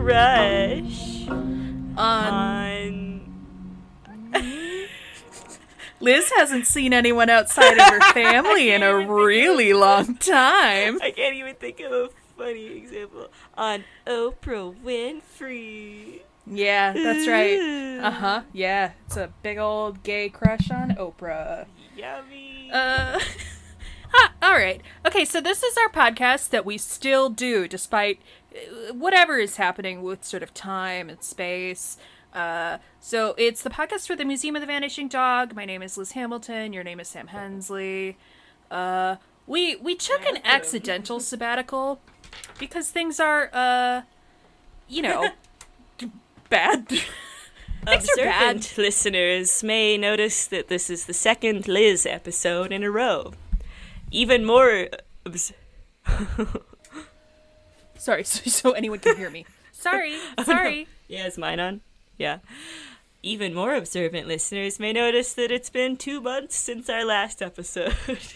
crush on... Liz hasn't seen anyone outside of her family in a really long time. I can't even think of a funny example. On Oprah Winfrey. Yeah, that's right. Uh-huh, yeah. It's a big old gay crush on Oprah. Yummy. All right. Okay, so this is our podcast that we still do despite whatever is happening with sort of time and space. So it's the podcast for the Museum of the Vanishing Dog. My name is Liz Hamilton. Your name is Sam Hensley. We took an accidental sabbatical because things are, bad. Things are bad. Observant listeners may notice that this is the second Liz episode in a row. Even more... Sorry, so anyone can hear me. Sorry. Oh, no. Yeah, is mine on? Yeah. Even more observant listeners may notice that it's been 2 months since our last episode.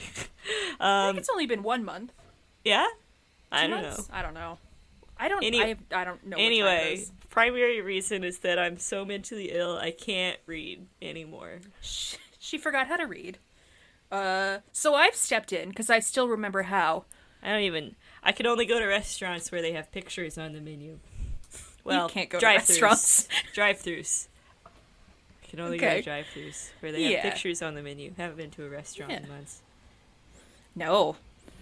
I think it's only been 1 month. Yeah? 2 I don't months? know. I don't know. I don't know. Anyway, primary reason is that I'm so mentally ill I can't read anymore. She forgot how to read. So I've stepped in because I still remember how. I can only go to restaurants where they have pictures on the menu. Well, you can't go to restaurants. Drive-thrus. I can only go to drive-thrus where they have pictures on the menu. Haven't been to a restaurant in months. No.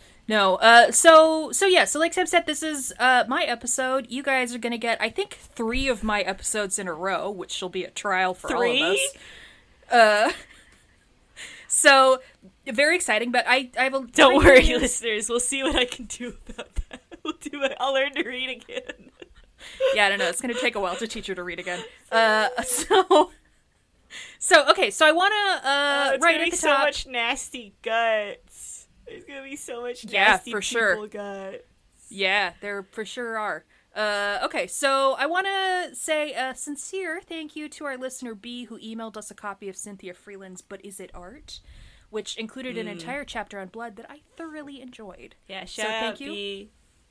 So like Sam said, this is my episode. You guys are gonna get, I think, 3 of my episodes in a row, which will be a trial for 3? all of us. So very exciting, but I have a... Don't worry, listeners. We'll see what I can do about that. I'll learn to read again. Yeah, I don't know. It's going to take a while to teach her to read again. So okay. So I want to right at the top. So much nasty guts. There's going to be so much nasty people guts. Yeah, there for sure are. Okay, so I want to say a sincere thank you to our listener B, who emailed us a copy of Cynthia Freeland's "But Is It Art?", which included an entire chapter on blood that I thoroughly enjoyed. Yeah, thank you. B.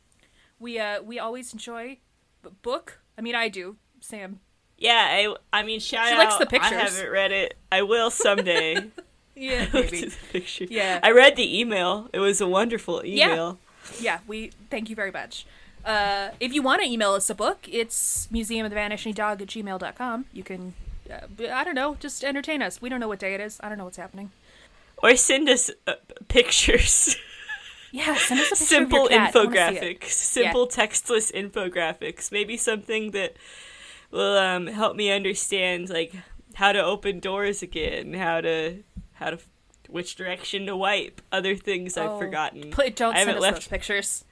We always enjoy book. I mean, I do, Sam. Yeah, I mean, shout out. She likes the pictures. I haven't read it. I will someday. Yeah, maybe. Picture. Yeah. I read the email. It was a wonderful email. Yeah, we thank you very much. If you want to email us a book, it's museumofthevanishingdog@gmail.com. You can, I don't know, just entertain us. We don't know what day it is. I don't know what's happening. Or send us pictures. Yeah, send us a picture Simple of your cat. infographics. Simple textless infographics. Maybe something that will help me understand, like, how to open doors again, how to which direction to wipe, other things I've forgotten. Don't send us those pictures.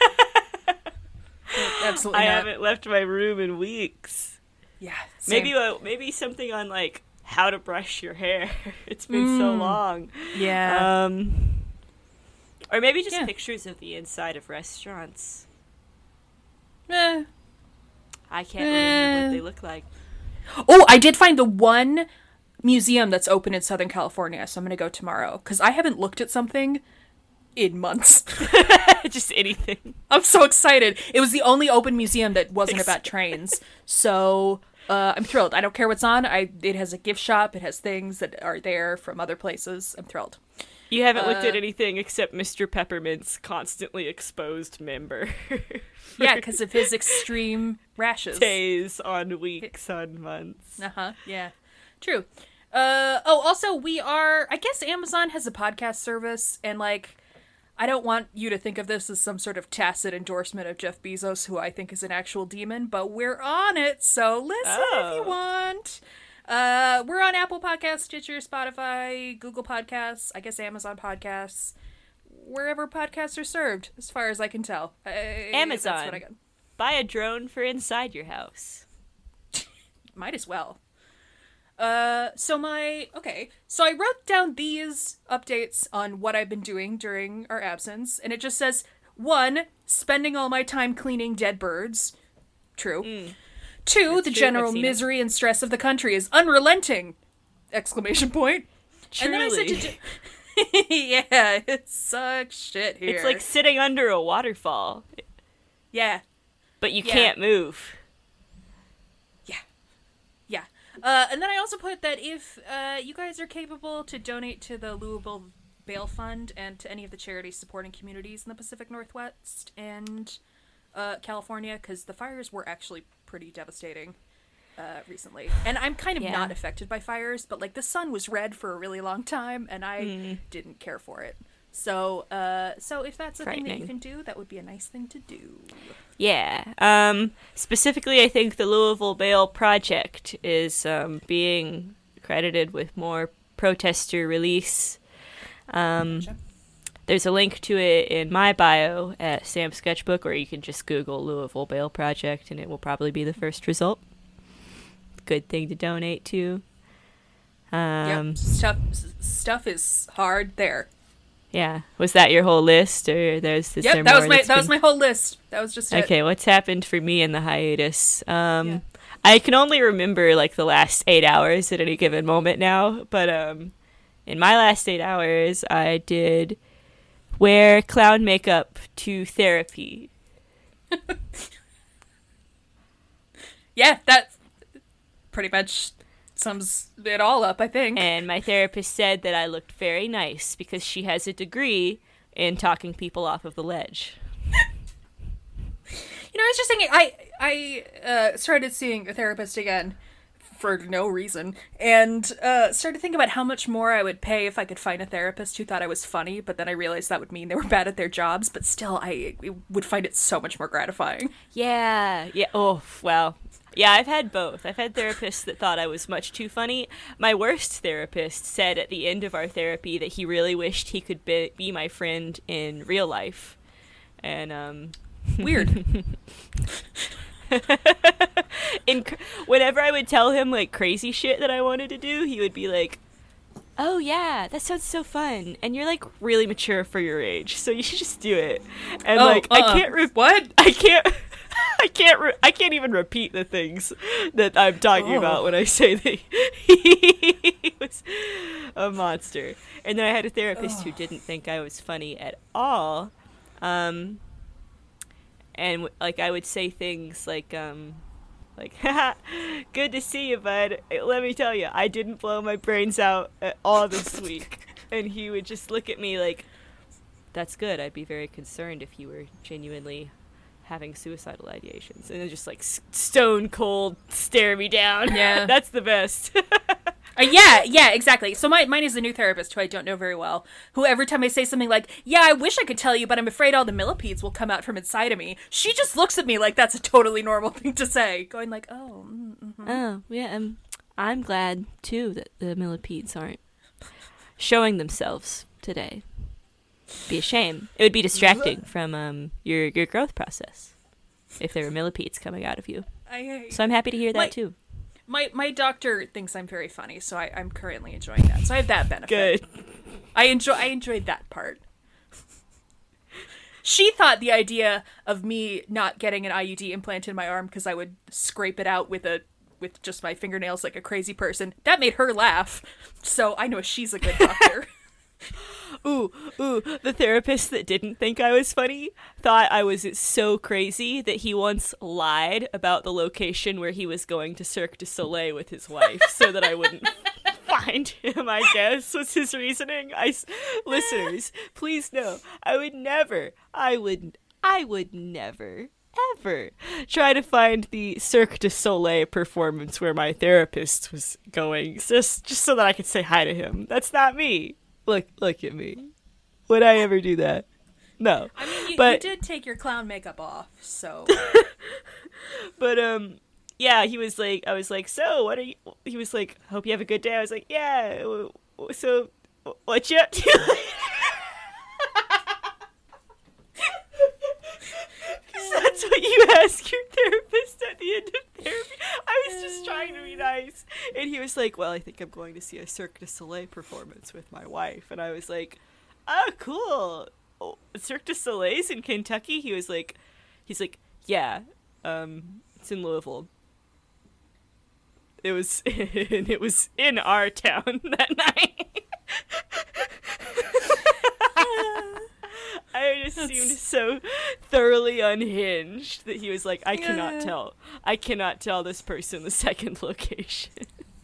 Absolutely not. I haven't left my room in weeks. Yeah, same. Maybe something on, like, how to brush your hair. It's been so long. Yeah. Or maybe just pictures of the inside of restaurants. I can't remember what they look like. Oh, I did find the one museum that's open in Southern California, so I'm going to go tomorrow, because I haven't looked at something in months. Just anything. I'm so excited. It was the only open museum that wasn't about trains, so I'm thrilled. I don't care what's on. It has a gift shop. It has things that are there from other places. I'm thrilled. You haven't looked at anything except Mr. Peppermint's constantly exposed member. Yeah, because of his extreme rashes. Days on weeks on months. Uh-huh, yeah. True. Also, I guess Amazon has a podcast service, and, like, I don't want you to think of this as some sort of tacit endorsement of Jeff Bezos, who I think is an actual demon, but we're on it, so listen if you want. We're on Apple Podcasts, Stitcher, Spotify, Google Podcasts, I guess Amazon Podcasts, wherever podcasts are served, as far as I can tell. Amazon. That's what I got. Buy a drone for inside your house. Might as well. So I wrote down these updates on what I've been doing during our absence, and it just says, 1, spending all my time cleaning dead birds. True. 2, the general misery and stress of the country is unrelenting! ! Truly. And then I said yeah, it sucks shit here. It's like sitting under a waterfall. Yeah. But you can't move. And then I also put that if you guys are capable to donate to the Louisville Bail Fund and to any of the charities supporting communities in the Pacific Northwest and California, because the fires were actually pretty devastating recently. And I'm kind of not affected by fires, but like the sun was red for a really long time, and I didn't care for it. So if that's a thing that you can do, that would be a nice thing to do. Yeah. Specifically, I think the Louisville Bail Project is being credited with more protester release. There's a link to it in my bio at Sam's Sketchbook, or you can just Google Louisville Bail Project, and it will probably be the first result. Good thing to donate to. Stuff is hard there. Yeah. Was that your whole list, or there's this? Yep, that was my whole list. That was just okay. What's happened for me in the hiatus? I can only remember like the last 8 hours at any given moment now, but in my last 8 hours, I did wear clown makeup to therapy. Yeah, that pretty much sums it all up, I think. And my therapist said that I looked very nice because she has a degree in talking people off of the ledge. You know, I was just thinking, I started seeing a therapist again for no reason, and started thinking about how much more I would pay if I could find a therapist who thought I was funny, but then I realized that would mean they were bad at their jobs, but still, I would find it so much more gratifying. Yeah. Oh, well. Yeah, I've had both. I've had therapists that thought I was much too funny. My worst therapist said at the end of our therapy that he really wished he could be my friend in real life. And, Weird. Whenever I would tell him, like, crazy shit that I wanted to do, he would be like, oh, yeah, that sounds so fun. And you're, like, really mature for your age, so you should just do it. And, I can't... What? I can't even repeat the things that I'm talking about when I say that he was a monster. And then I had a therapist who didn't think I was funny at all. And like I would say things like, haha, good to see you, bud. Let me tell you, I didn't blow my brains out at all this week. And he would just look at me like, that's good. I'd be very concerned if you were genuinely having suicidal ideations, and then just like stone cold stare me down. Yeah. That's the best. Yeah, exactly. So mine is a new therapist who I don't know very well, who every time I say something like, yeah, I wish I could tell you, but I'm afraid all the millipedes will come out from inside of me, she just looks at me like that's a totally normal thing to say, going like, Oh, yeah, I'm glad, too, that the millipedes aren't showing themselves today. Be a shame. It would be distracting from your growth process if there were millipedes coming out of you. So I'm happy to hear that too. My doctor thinks I'm very funny, so I'm currently enjoying that. So I have that benefit. Good. I enjoyed that part. She thought the idea of me not getting an IUD implanted in my arm because I would scrape it out with just my fingernails like a crazy person, that made her laugh. So I know she's a good doctor. Ooh, the therapist that didn't think I was funny thought I was so crazy that he once lied about the location where he was going to Cirque du Soleil with his wife so that I wouldn't find him, I guess, was his reasoning. Listeners, please know, I would never, ever try to find the Cirque du Soleil performance where my therapist was going, just so that I could say hi to him. That's not me. Look at me. Would I ever do that? No. I mean, you did take your clown makeup off, so. But, yeah, he was like, I was like, so, what are you, he was like, hope you have a good day. I was like, yeah, so, what you up to? That's what you ask your therapist at the end of therapy. I was just trying to be nice. And he was like, well, I think I'm going to see a Cirque du Soleil performance with my wife. And I was like, oh, cool. Oh, Cirque du Soleil's in Kentucky? He's like, yeah, it's in Louisville. It was in our town that night. I just seemed so thoroughly unhinged that he was like, I cannot tell this person the second location.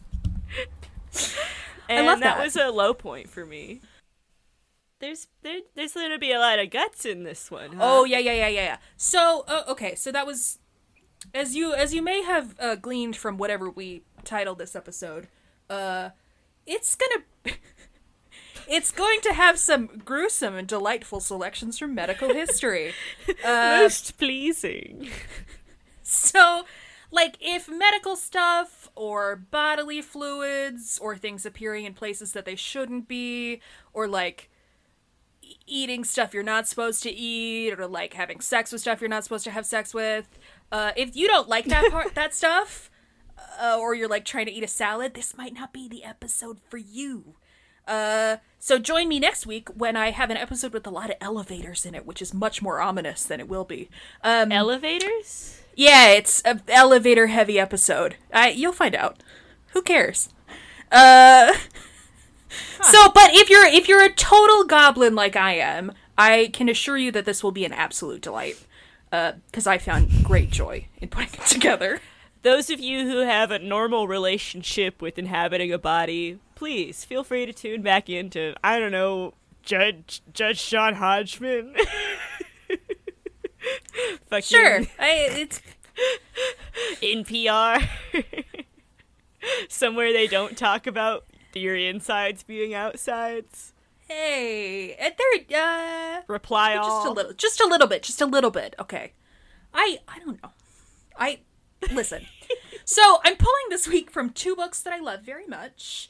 And love that that. was a low point for me. There's going to be a lot of guts in this one. Huh? Oh yeah. So okay, so that was as you may have gleaned from whatever we titled this episode. It's going to have some gruesome and delightful selections from medical history. Most pleasing. So, like, if medical stuff or bodily fluids or things appearing in places that they shouldn't be, or like eating stuff you're not supposed to eat, or like having sex with stuff you're not supposed to have sex with, if you don't like that stuff, or you're like trying to eat a salad, this might not be the episode for you. So join me next week when I have an episode with a lot of elevators in it, which is much more ominous than it will be. Elevators? Yeah, it's an elevator heavy episode. You'll find out. Who cares? So, but if you're a total goblin like I am, I can assure you that this will be an absolute delight. Because I found great joy in putting it together. Those of you who have a normal relationship with inhabiting a body, please feel free to tune back into, I don't know, Judge Sean Hodgman. Sure, it's NPR. Somewhere they don't talk about your insides being outsides. Hey, Reply all. just a little bit. Okay, I don't know. Listen. So I'm pulling this week from two books that I love very much.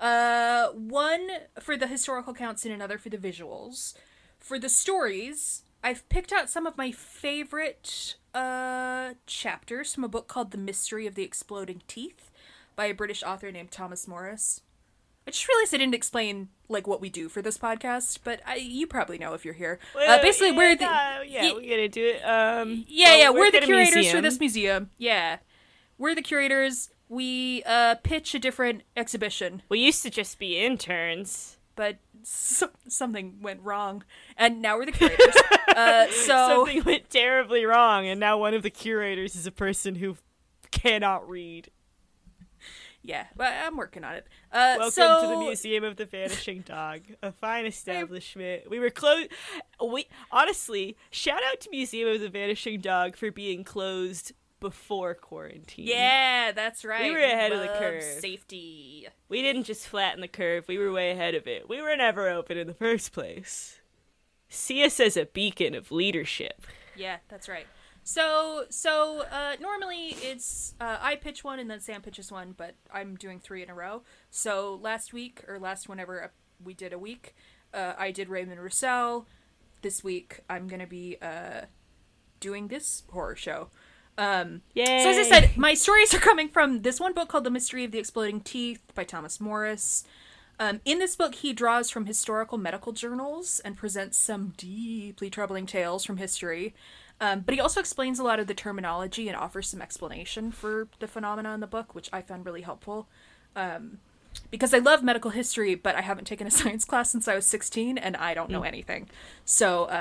One for the historical accounts and another for the visuals. For the stories, I've picked out some of my favorite chapters from a book called The Mystery of the Exploding Teeth by a British author named Thomas Morris. I just realized I didn't explain like what we do for this podcast, but you probably know if you're here. Basically, we're the we're gonna do it. We're the curators for this museum. Yeah, we're the curators. We pitch a different exhibition. We used to just be interns, but something went wrong, and now we're the curators. So something went terribly wrong, and now one of the curators is a person who cannot read. Yeah, but I'm working on it. Welcome to the Museum of the Vanishing Dog, a fine establishment. We were closed. Honestly, shout out to Museum of the Vanishing Dog for being closed before quarantine. Yeah, that's right. We were ahead of the curve. Safety. We didn't just flatten the curve. We were way ahead of it. We were never open in the first place. See us as a beacon of leadership. Yeah, that's right. So normally it's I pitch one and then Sam pitches one, but I'm doing 3 in a row. So whenever we did a week, I did Raymond Roussel. This week I'm gonna be doing this horror show. Yay! So as I said, my stories are coming from this one book called The Mystery of the Exploding Teeth by Thomas Morris. In this book, he draws from historical medical journals and presents some deeply troubling tales from history. But he also explains a lot of the terminology and offers some explanation for the phenomena in the book, which I found really helpful. Because I love medical history, but I haven't taken a science class since I was 16, and I don't know anything. So,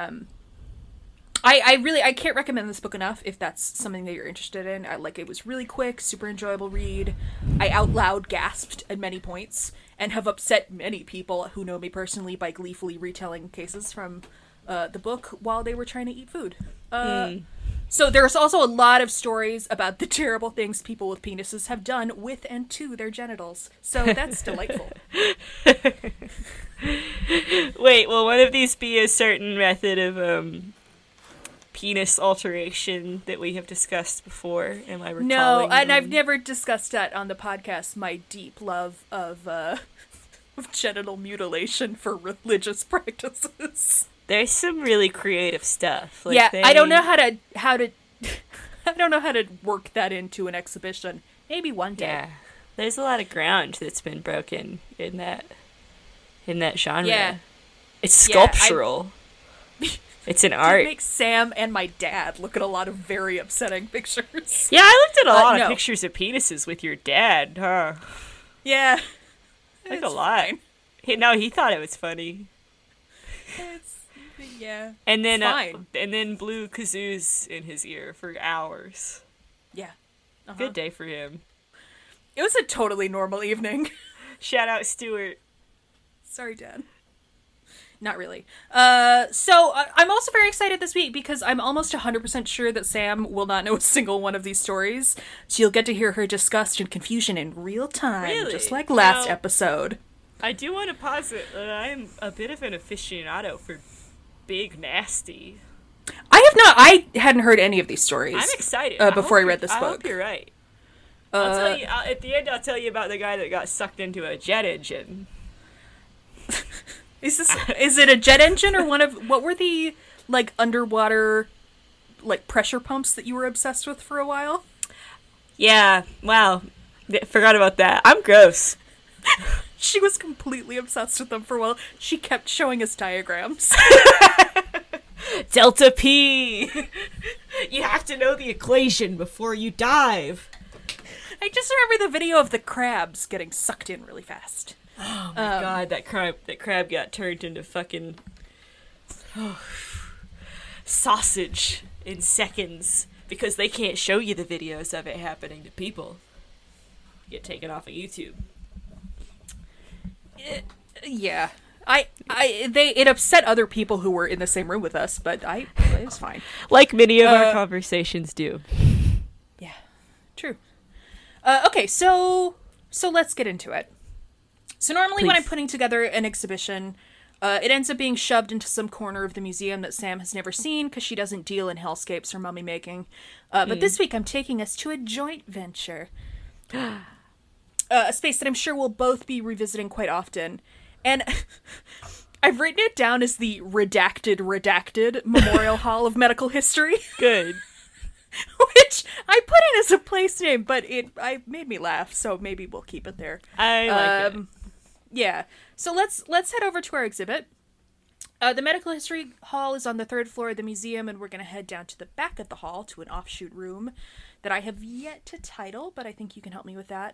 I can't recommend this book enough if that's something that you're interested in. It was really quick, super enjoyable read. I out loud gasped at many points, and have upset many people who know me personally by gleefully retelling cases from the book while they were trying to eat food. So there's also a lot of stories about the terrible things people with penises have done with and to their genitals. So that's delightful. Wait, will one of these be a certain method of penis alteration that we have discussed before? Am I recalling? No, and I've never discussed that on the podcast, my deep love of genital mutilation for religious practices. There's some really creative stuff. I don't know how to I don't know how to work that into an exhibition. Maybe one day. Yeah. There's a lot of ground that's been broken in that genre. Yeah. It's sculptural. It's an art. It makes Sam and my dad look at a lot of very upsetting pictures. Yeah, I looked at a lot of pictures of penises with your dad, huh? Yeah. Like a lot. He thought it was funny. Yeah. And then blew kazoos in his ear for hours. Yeah. Good day for him. It was a totally normal evening. Shout out Stuart. Sorry, Dad. Not really. So I'm also very excited this week because I'm almost 100% sure that Sam will not know a single one of these stories. So you'll get to hear her disgust and confusion in real time, Really? just like last Now, episode. I do want to posit that I'm a bit of an aficionado for Big Nasty. I hadn't heard any of these stories. I'm excited. Before I read this I book. hope you're right. I'll tell you, at the end, I'll tell you about the guy that got sucked into a jet engine. Is it a jet engine or what were the, like, underwater, like, pressure pumps that you were obsessed with for a while? Yeah, wow. Forgot about that. I'm gross. She was completely obsessed with them for a while. She kept showing us diagrams. Delta P! You have to know the equation before you dive. I just remember the video of the crabs getting sucked in really fast. Oh my god, that crab got turned into fucking sausage in seconds because they can't show you the videos of it happening to people. Get taken off of YouTube. Yeah. It upset other people who were in the same room with us, but it was fine. Like many of our conversations do. Yeah. True. Okay, so let's get into it. So normally when I'm putting together an exhibition, it ends up being shoved into some corner of the museum that Sam has never seen because she doesn't deal in hellscapes or mummy making. But this week I'm taking us to a joint venture. A space that I'm sure we'll both be revisiting quite often. And I've written it down as the redacted Memorial Hall of Medical History. Good. Which I put in as a place name, but it made me laugh, so maybe we'll keep it there. I like it. Yeah. So let's head over to our exhibit. The Medical History Hall is on the 3rd floor of the museum, and we're going to head down to the back of the hall to an offshoot room that I have yet to title, but I think you can help me with that.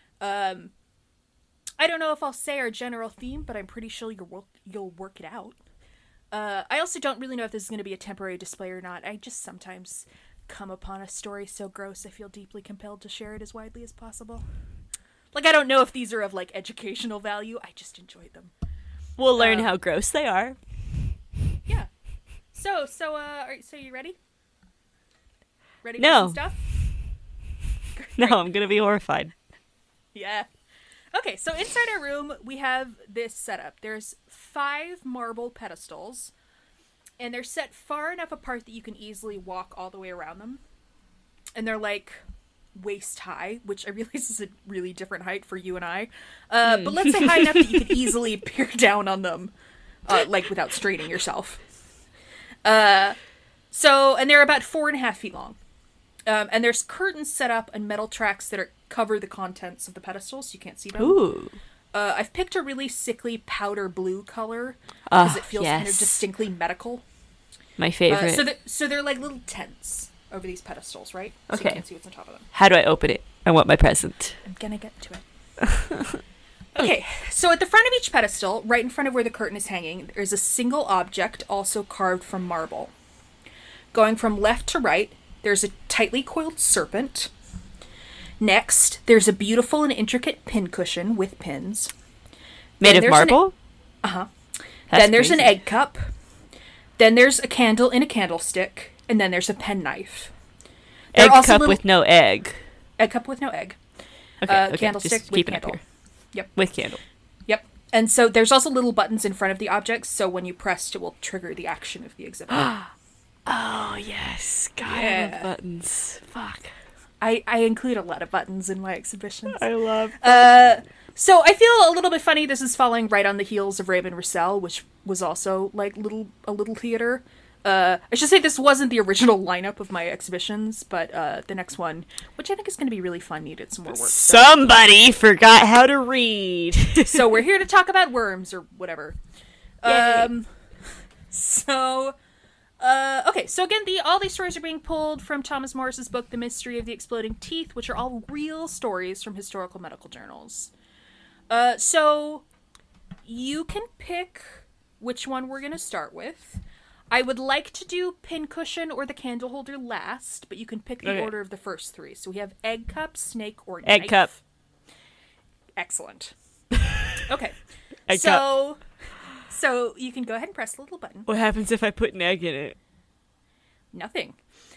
I don't know if I'll say our general theme, but I'm pretty sure you'll work it out. I also don't really know if this is going to be a temporary display or not. I just sometimes come upon a story so gross I feel deeply compelled to share it as widely as possible. Like, I don't know if these are of, like, educational value. I just enjoyed them. We'll learn how gross they are. Yeah. So you ready? Ready for No. some stuff? No, I'm gonna be horrified. Yeah. Okay, so inside our room, we have this setup. There's 5 marble pedestals, and they're set far enough apart that you can easily walk all the way around them. And they're, like, waist high, which I realize is a really different height for you and I. But let's say high enough that you can easily peer down on them, like, without straining yourself. And they're about 4.5 feet long. And there's curtains set up and metal tracks that cover the contents of the pedestals, so you can't see them. Ooh. I've picked a really sickly powder blue color because it feels kind of distinctly medical. My favorite. So they're like little tents over these pedestals, right? So Okay. you can't see what's on top of them. How do I open it? I want my present. I'm gonna get to it. Okay, so at the front of each pedestal, right in front of where the curtain is hanging, there's a single object also carved from marble. Going from left to right, there's a tightly coiled serpent. Next, there's a beautiful and intricate pincushion with pins. Made of marble? Then there's an egg cup. Then there's a candle in a candlestick. And then there's a penknife. Egg cup with no egg. Egg cup with no egg. Okay, Candlestick just with keep it candle. up here. Yep. With candle. Yep. And so there's also little buttons in front of the objects, so when you press, it will trigger the action of the exhibit. Oh, yes. God, I Yeah. love buttons. Fuck. I include a lot of buttons in my exhibitions. I love So I feel a little bit funny. This is following right on the heels of Raymond Roussel, which was also like a little theater. I should say this wasn't the original lineup of my exhibitions, but the next one, which I think is going to be really fun, needed some more work. Somebody forgot how to read. So we're here to talk about worms or whatever. Yay. Okay, so again, all these stories are being pulled from Thomas Morris's book, The Mystery of the Exploding Teeth, which are all real stories from historical medical journals. So you can pick which one we're going to start with. I would like to do pincushion or the candle holder last, but you can pick the order of the first 3. So we have egg cup, snake, or knife. Egg cup. Excellent. Okay. Egg So you can go ahead and press the little button. What happens if I put an egg in it? Nothing.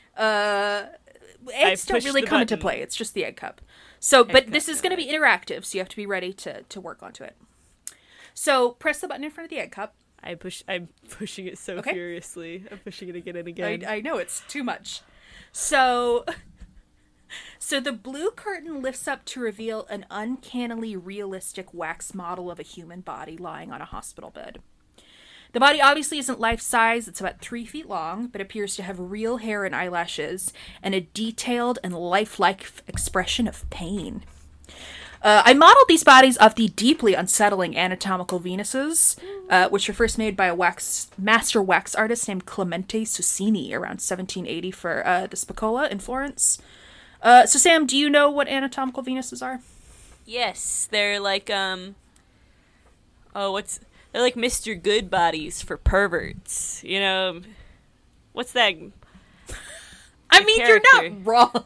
Eggs don't really come into button. play. It's just the egg cup. So, but cup, this is going to be interactive, so you have to be ready to work onto it. So, press the button in front of the egg cup. I'm pushing it so Okay. furiously. I'm pushing it again and again. I know, it's too much. So the blue curtain lifts up to reveal an uncannily realistic wax model of a human body lying on a hospital bed. The body obviously isn't life-size, it's about 3 feet long, but appears to have real hair and eyelashes, and a detailed and lifelike expression of pain. I modeled these bodies off the deeply unsettling anatomical Venuses, which were first made by a master wax artist named Clemente Susini around 1780 for the Spicola in Florence. So Sam, do you know what anatomical Venuses are? Yes, they're like they're like Mr. Good bodies for perverts. You know, what's that? I mean, character. you're not wrong.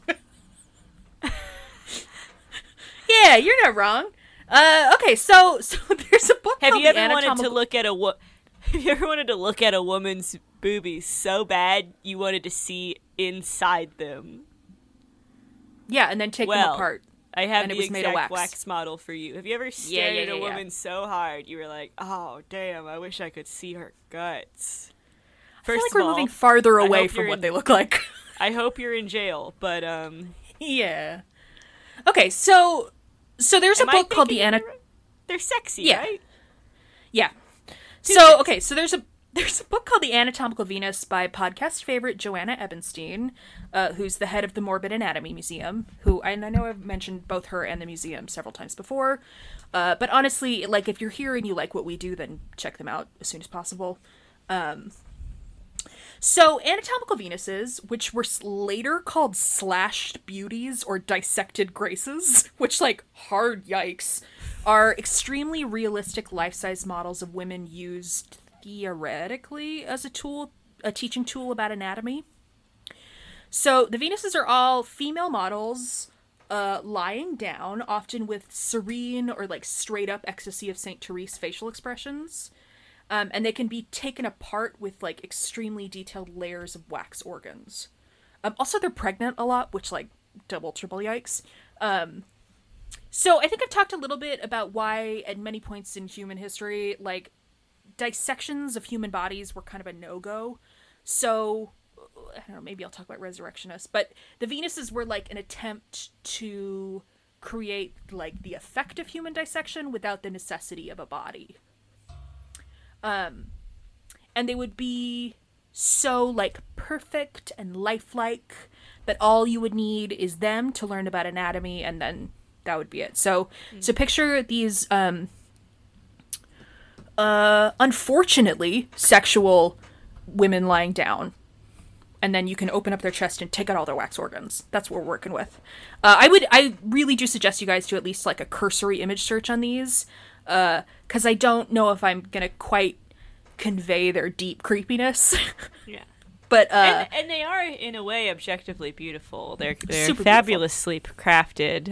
Yeah, you're not wrong. Okay, so there's a book. Have called you The ever wanted to Anatomical- look at Have you ever wanted to look at a woman's boobies so bad you wanted to see inside them? Yeah, and then take them apart. I have and the it was made of exact wax. wax model for you. Have you ever stared at a yeah. woman so hard you were like, "Oh, damn! I wish I could see her guts." I feel First like of we're all, moving farther I away hope from you're what in- they look like. I hope you're in jail, but Yeah. Okay, so there's a am I book called The thinking Anatomical... they're sexy, Yeah. right? Yeah. Too So, sexy. okay, so there's a book called The Anatomical Venus by podcast favorite Joanna Ebenstein, who's the head of the Morbid Anatomy Museum, and I know I've mentioned both her and the museum several times before, but honestly, like, if you're here and you like what we do, then check them out as soon as possible. So, anatomical Venuses, which were later called slashed beauties or dissected graces, which, like, hard yikes, are extremely realistic life-size models of women used theoretically as a teaching tool about anatomy. So, the Venuses are all female models lying down, often with serene or, like, straight-up ecstasy of St. Therese facial expressions. And they can be taken apart with, like, extremely detailed layers of wax organs. Also, they're pregnant a lot, which, like, double, triple yikes. So I think I've talked a little bit about why, at many points in human history, like, dissections of human bodies were kind of a no-go. So, I don't know, maybe I'll talk about resurrectionists. But the Venuses were, like, an attempt to create, like, the effect of human dissection without the necessity of a body. And they would be so, like, perfect and lifelike that all you would need is them to learn about anatomy, and then that would be it. So picture these, unfortunately, sexual women lying down, and then you can open up their chest and take out all their wax organs. That's what we're working with. I really do suggest you guys do at least, like, a cursory image search on these, because I don't know if I'm gonna quite convey their deep creepiness. Yeah. But and they are, in a way, objectively beautiful. They're Super fabulously crafted.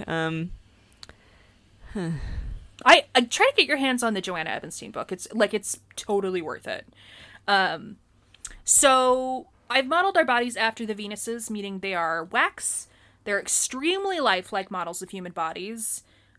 I try to get your hands on the Joanna Ebenstein book. It's totally worth it. So I've modeled our bodies after the Venuses, meaning they are wax. They're extremely lifelike models of human bodies.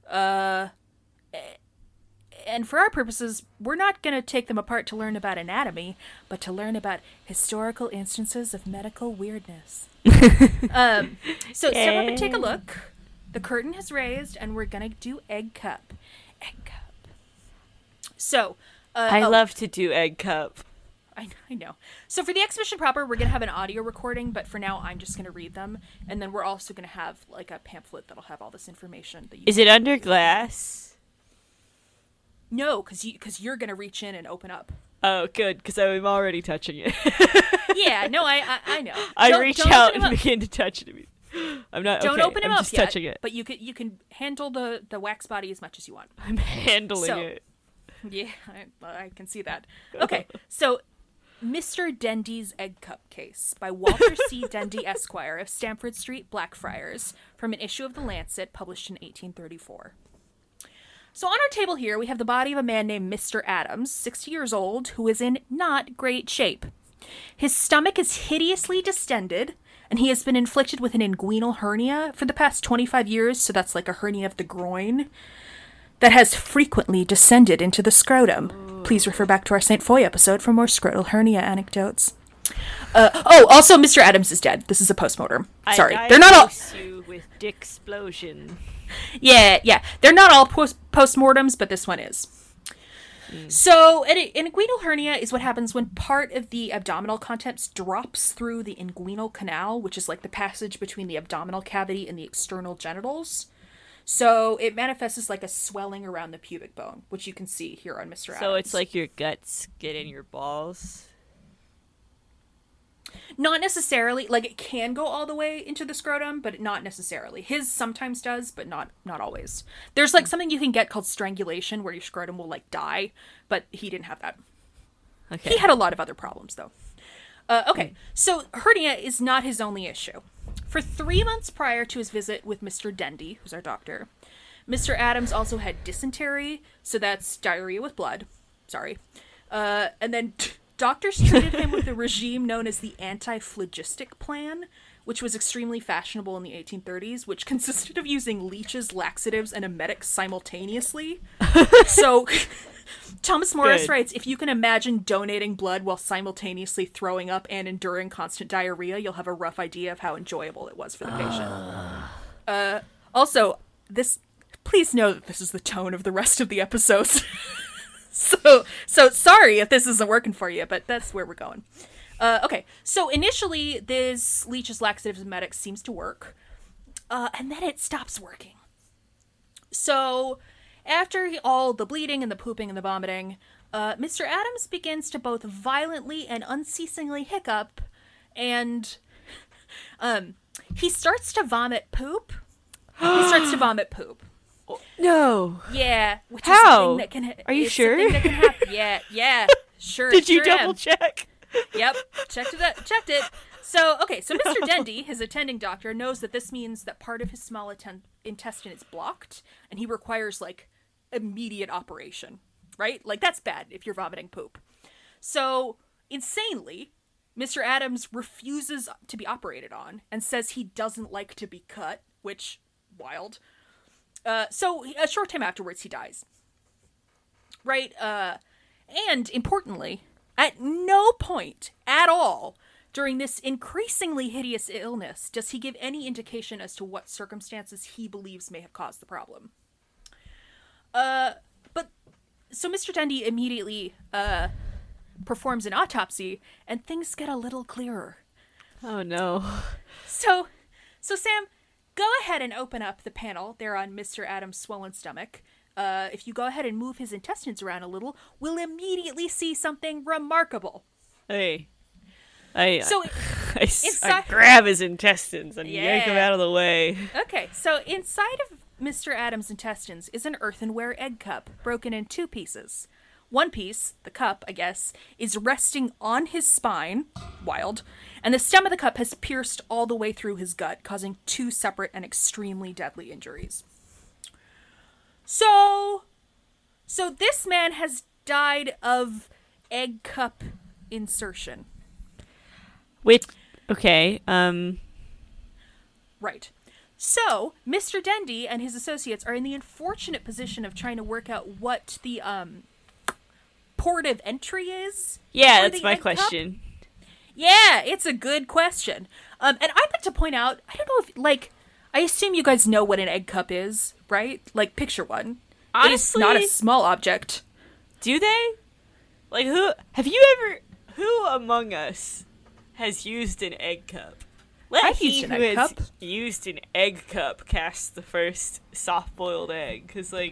And for our purposes, we're not going to take them apart to learn about anatomy, but to learn about historical instances of medical weirdness. So step up and take a look. The curtain has raised, and we're going to do egg cup. Egg cup. So, I love to do egg cup. I know. So for the exhibition proper, we're going to have an audio recording, but for now, I'm just going to read them. And then we're also going to have, like, a pamphlet that'll have all this information. That you Is it under glass? No, because you're going to reach in and open up. Oh, good, because I'm already touching it. Yeah, no, I know. I reach out and begin to touch it. I'm not. Don't okay, open him I'm up just yet, touching it. but you can handle the wax body as much as you want. I'm handling it. Yeah, I can see that. Okay, so Mr. Dendy's Egg Cup Case by Walter C. Dendy, Esquire of Stamford Street, Blackfriars, from an issue of The Lancet published in 1834. So on our table here, we have the body of a man named Mr. Adams, 60 years old, who is in not great shape. His stomach is hideously distended, and he has been inflicted with an inguinal hernia for the past 25 years, so that's like a hernia of the groin, that has frequently descended into the scrotum. Please refer back to our St. Foy episode for more scrotal hernia anecdotes. Also, Mr. Adams is dead. This is a postmortem. Sorry. They're not all... you with dick explosion. Yeah. They're not all postmortems, but this one is. So, an inguinal hernia is what happens when part of the abdominal contents drops through the inguinal canal, which is like the passage between the abdominal cavity and the external genitals. So, it manifests as like a swelling around the pubic bone, which you can see here on Mr. Adams. So, it's like your guts get in your balls? Not necessarily. Like, it can go all the way into the scrotum, but not necessarily. His sometimes does, but not always. There's, like, something you can get called strangulation, where your scrotum will, like, die, but he didn't have that. Okay. He had a lot of other problems, though. Okay, so hernia is not his only issue. For 3 months prior to his visit with Mr. Dendy, who's our doctor, Mr. Adams also had dysentery, so that's diarrhea with blood. Sorry. And then... Doctors treated him with a regime known as the anti-phlogistic plan, which was extremely fashionable in the 1830s, which consisted of using leeches, laxatives, and emetics simultaneously. So, Thomas Morris writes, if you can imagine donating blood while simultaneously throwing up and enduring constant diarrhea, you'll have a rough idea of how enjoyable it was for the patient. Also, please know that this is the tone of the rest of the episodes. So sorry if this isn't working for you, but that's where we're going. Okay, so initially, this leeches, laxatives, and emetics seems to work, and then it stops working. So, after all the bleeding and the pooping and the vomiting, Mr. Adams begins to both violently and unceasingly hiccup, and he starts to vomit poop. No. Yeah. Which How? Is a thing that Are you sure? A thing that can happen. Yeah. Sure. Did you sure double check? Yep. Checked it. So Mr. Dendy, his attending doctor, knows that this means that part of his small intestine is blocked, and he requires, like, immediate operation. Right? Like, that's bad if you're vomiting poop. So, insanely, Mr. Adams refuses to be operated on and says he doesn't like to be cut, which, wild. So, a short time afterwards, he dies. Right? And, importantly, at no point at all during this increasingly hideous illness does he give any indication as to what circumstances he believes may have caused the problem. So Mr. Dendy immediately, performs an autopsy, and things get a little clearer. Oh, no. So Sam... go ahead and open up the panel there on Mr. Adams' swollen stomach. If you go ahead and move his intestines around a little, we'll immediately see something remarkable. Hey. I grab his intestines and yank him out of the way. Okay, so inside of Mr. Adams' intestines is an earthenware egg cup, broken in 2 pieces. One piece, the cup, I guess, is resting on his spine, wild, and the stem of the cup has pierced all the way through his gut, causing 2 separate and extremely deadly injuries. So this man has died of egg cup insertion. Okay, Right. So, Mr. Dendy and his associates are in the unfortunate position of trying to work out what the, port of entry is? Yeah, that's my question. Cup? Yeah, it's a good question. And I'd like to point out, I don't know if, like, I assume you guys know what an egg cup is, right? Like, picture one. Honestly, it's not a small object. Do they? Like, who among us has used an egg cup? I've used an egg cup. Used an egg cup cast the first soft-boiled egg, because, like,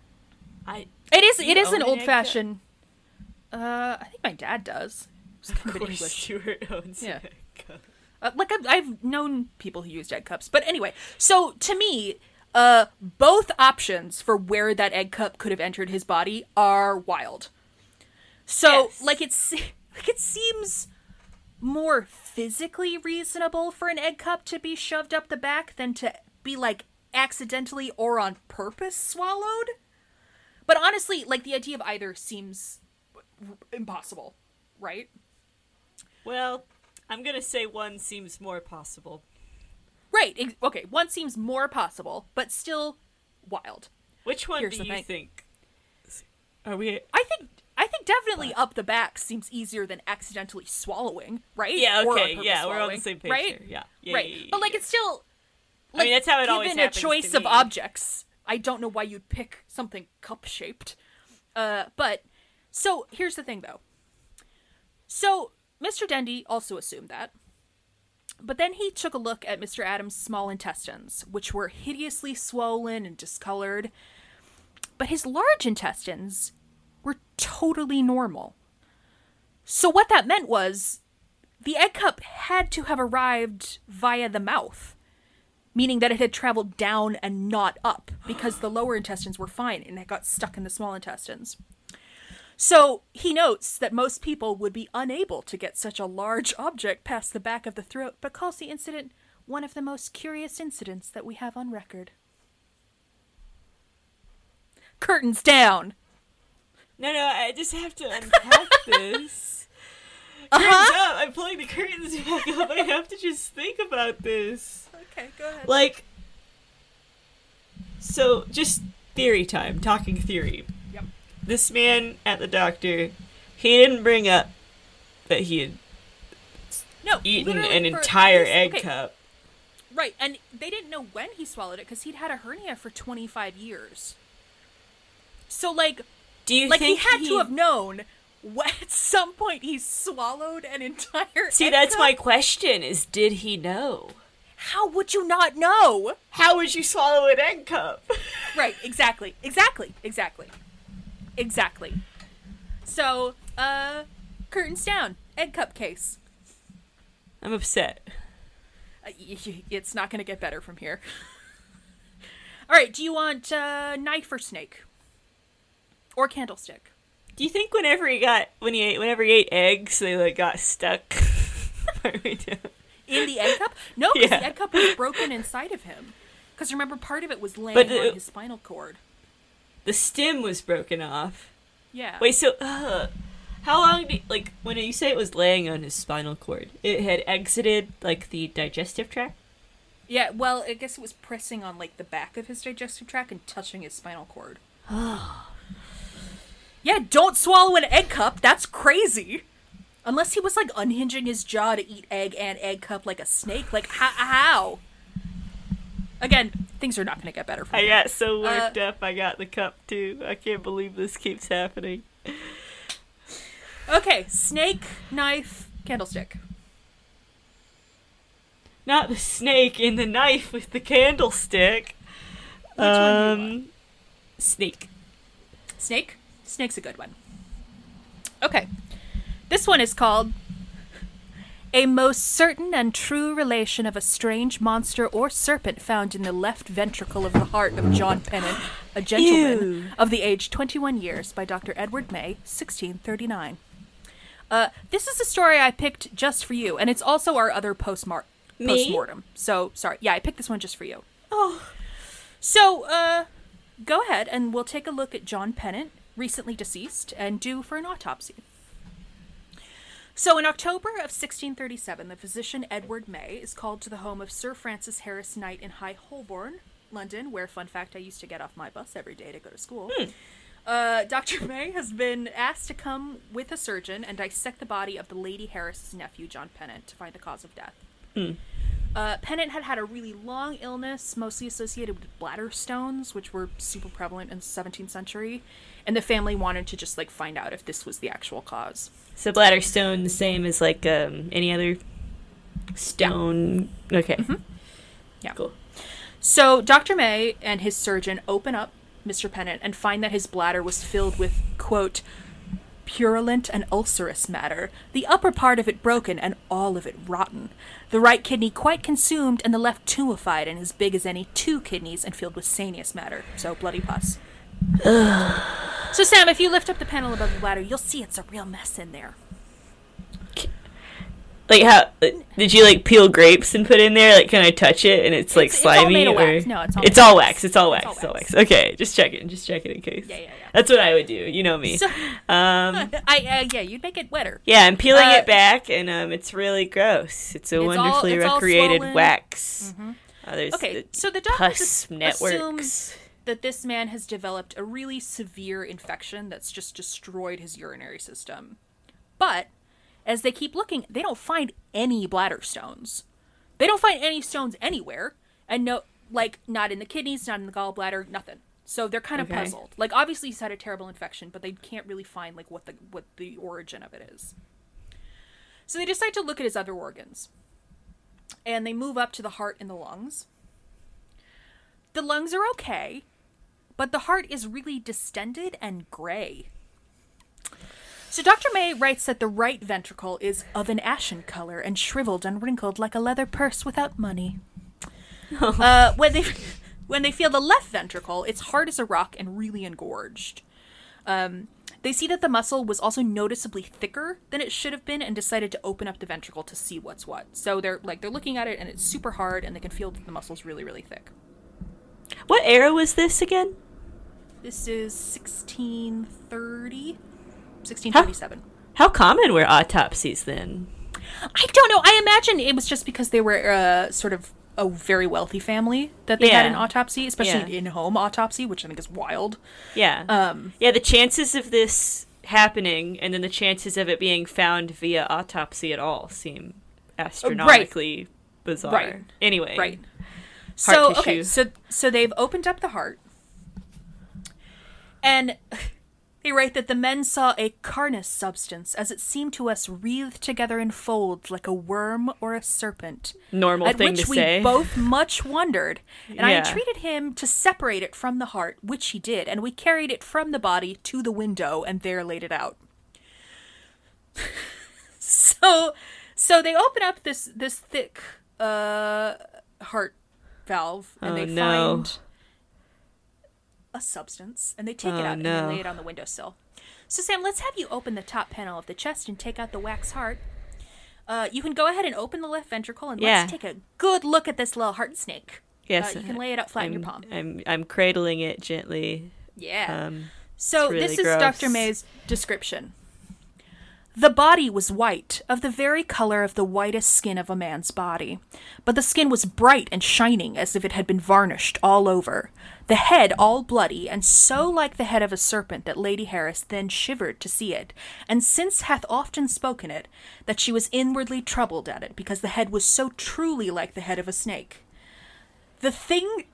It is an old-fashioned... I think my dad does. Of course Stuart owns an egg cup. I've known people who used egg cups. But anyway, so to me, both options for where that egg cup could have entered his body are wild. So, yes. it seems more physically reasonable for an egg cup to be shoved up the back than to be, like, accidentally or on purpose swallowed. But honestly, like, the idea of either seems impossible, right? Well, I'm gonna say one seems more possible. Right. Okay, one seems more possible, but still wild. Which one Here's do the you thing. think? Are we? I think definitely up the back seems easier than accidentally swallowing, right? Yeah. Or on Okay. purpose Yeah, we're on swallowing, the same page right? here. Yeah. Yeah. Right. Yeah, yeah, But like, yeah. it's still. I mean, that's how it always happens. Given a choice to of me. objects, I don't know why you'd pick something cup shaped. But so here's the thing, though. So Mr. Dendy also assumed that. But then he took a look at Mr. Adams' small intestines, which were hideously swollen and discolored. But his large intestines were totally normal. So what that meant was the egg cup had to have arrived via the mouth, meaning that it had traveled down and not up, because the lower intestines were fine and it got stuck in the small intestines. So he notes that most people would be unable to get such a large object past the back of the throat, but calls the incident one of the most curious incidents that we have on record. Curtains down! No, I just have to unpack this. Curtains up! I'm pulling the curtains back up. I have to just think about this. Okay, go ahead. Like, so just theory time, talking theory. Yep. This man at the doctor, he didn't bring up that he had No, eaten literally an for entire his- egg okay, cup. Right, and they didn't know when he swallowed it because he'd had a hernia for 25 years. So, like, Do you like he think had to have known at some point he swallowed an entire See, egg that's cup? my question, is did he know? How would you not know? How would you swallow an egg cup? Right, exactly. So, curtains down. Egg cup case. I'm upset. It's not going to get better from here. All right, do you want knife or snake? Or candlestick? Do you think whenever he ate eggs, they like got stuck? In the egg cup? No, because Yeah. the egg cup was broken inside of him. Because remember, part of it was laying But on his spinal cord. The stem was broken off. Yeah. Wait, so how long did when you say it was laying on his spinal cord? It had exited like the digestive tract. Yeah, well, I guess it was pressing on like the back of his digestive tract and touching his spinal cord. Yeah, don't swallow an egg cup. That's crazy. Unless he was like unhinging his jaw to eat egg and egg cup like a snake. Like, how? Again, things are not going to get better for I me. got so worked up. I got the cup too. I can't believe this keeps happening. Okay, snake, knife, candlestick. Not the snake in the knife with the candlestick. Which one do you want? Snake. Snake? Snake's a good one. Okay. This one is called A Most Certain and True Relation of a Strange Monster or Serpent Found in the Left Ventricle of the Heart of John Pennant, a Gentleman Ew. of the Age 21 Years by Dr. Edward May, 1639. This is a story I picked just for you, and it's also our other postmortem. So, sorry. Yeah, I picked this one just for you. Oh. So, go ahead and we'll take a look at John Pennant, recently deceased, and due for an autopsy. So, in October of 1637, the physician Edward May is called to the home of Sir Francis Harris Knight in High Holborn, London, where, fun fact, I used to get off my bus every day to go to school. Dr. May has been asked to come with a surgeon and dissect the body of the Lady Harris's nephew, John Pennant, to find the cause of death. Pennant had a really long illness, mostly associated with bladder stones, which were super prevalent in the 17th century, and the family wanted to just, find out if this was the actual cause. So bladder stone, the same as any other stone. Yeah. Okay. Mm-hmm. Yeah. Cool. So Dr. May and his surgeon open up Mr. Pennant and find that his bladder was filled with, quote, purulent and ulcerous matter, the upper part of it broken and all of it rotten, the right kidney quite consumed and the left tumefied and as big as any two kidneys and filled with sanous matter, so bloody pus. So Sam, if you lift up the panel above the bladder, you'll see it's a real mess in there. Like, how did you like peel grapes and put in there? Like, can I touch it and it's like slimy? It's all made of wax. No, it's all wax. It's all wax. Okay, just check it in case. Yeah. That's what I would do. You know me. So, you'd make it wetter. Yeah, I'm peeling it back, and it's really gross. It's a wonderfully recreated wax. Mm-hmm. Okay, so the doctor assumes that this man has developed a really severe infection that's just destroyed his urinary system. But as they keep looking, they don't find any bladder stones. They don't find any stones anywhere, and not in the kidneys, not in the gallbladder, nothing. So they're kind of puzzled. Like, obviously he's had a terrible infection, but they can't really find like what the origin of it is. So they decide to look at his other organs. And they move up to the heart and the lungs. The lungs are okay, but the heart is really distended and gray. So Dr. May writes that the right ventricle is of an ashen color and shriveled and wrinkled like a leather purse without money. When they feel the left ventricle, it's hard as a rock and really engorged. They see that the muscle was also noticeably thicker than it should have been and decided to open up the ventricle to see what's what. So they're looking at it and it's super hard and they can feel that the muscle's really, really thick. What era was this again? This is 1630. 1637. How common were autopsies then? I don't know. I imagine it was just because they were sort of a very wealthy family that they had an autopsy, especially in-home autopsy, which I think is wild. Yeah. The chances of this happening and then the chances of it being found via autopsy at all seem astronomically bizarre. Right. Anyway. Right. Heart tissue. So they've opened up the heart and they write that the men saw a carnous substance, as it seemed to us wreathed together in folds like a worm or a serpent. Normal thing to say. At which we both much wondered, and I entreated him to separate it from the heart, which he did, and we carried it from the body to the window and there laid it out. So they open up this thick heart valve, and they find a substance, and they take it out and they lay it on the windowsill. So Sam, let's have you open the top panel of the chest and take out the wax heart. You can go ahead and open the left ventricle, and let's take a good look at this little heart snake. Yes, you can lay it out flat in your palm. I'm cradling it gently. Yeah. So really this is Dr. May's description. The body was white, of the very color of the whitest skin of a man's body. But the skin was bright and shining, as if it had been varnished all over. The head all bloody, and so like the head of a serpent that Lady Harris then shivered to see it, and since hath often spoken it, that she was inwardly troubled at it, because the head was so truly like the head of a snake. The things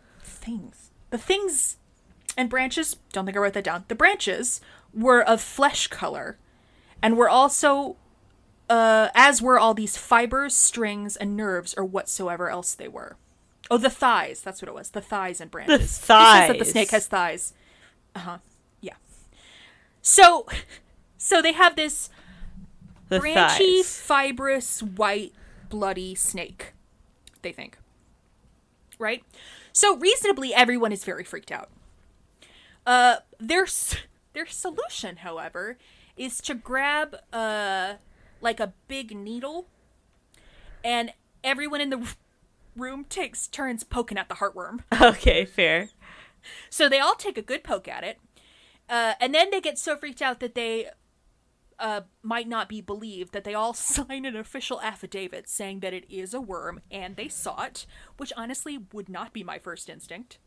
and branches, don't think I wrote that down, the branches were of flesh color, and were also, as were all these fibers, strings, and nerves, or whatsoever else they were. Oh, the thighs. That's what it was. The thighs and branches. The thighs. It says that the snake has thighs. Yeah. So they have this branchy, fibrous, white, bloody snake, they think. Right? So reasonably, everyone is very freaked out. Their solution, however, is to grab like a big needle, and everyone in the room takes turns poking at the heartworm. Okay, fair. So they all take a good poke at it, and then they get so freaked out that they might not be believed, that they all sign an official affidavit saying that it is a worm and they saw it, which honestly would not be my first instinct.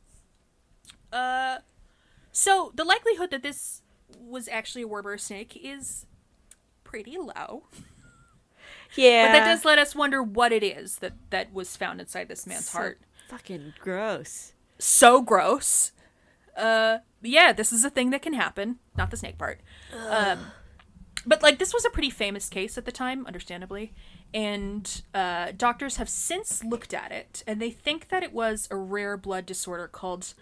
So the likelihood that this was actually a worm or a snake is pretty low. Yeah. But that does let us wonder what it is that was found inside this man's heart. Fucking gross. So gross. Yeah, this is a thing that can happen. Not the snake part. But, like, this was a pretty famous case at the time, understandably. And doctors have since looked at it, and they think that it was a rare blood disorder called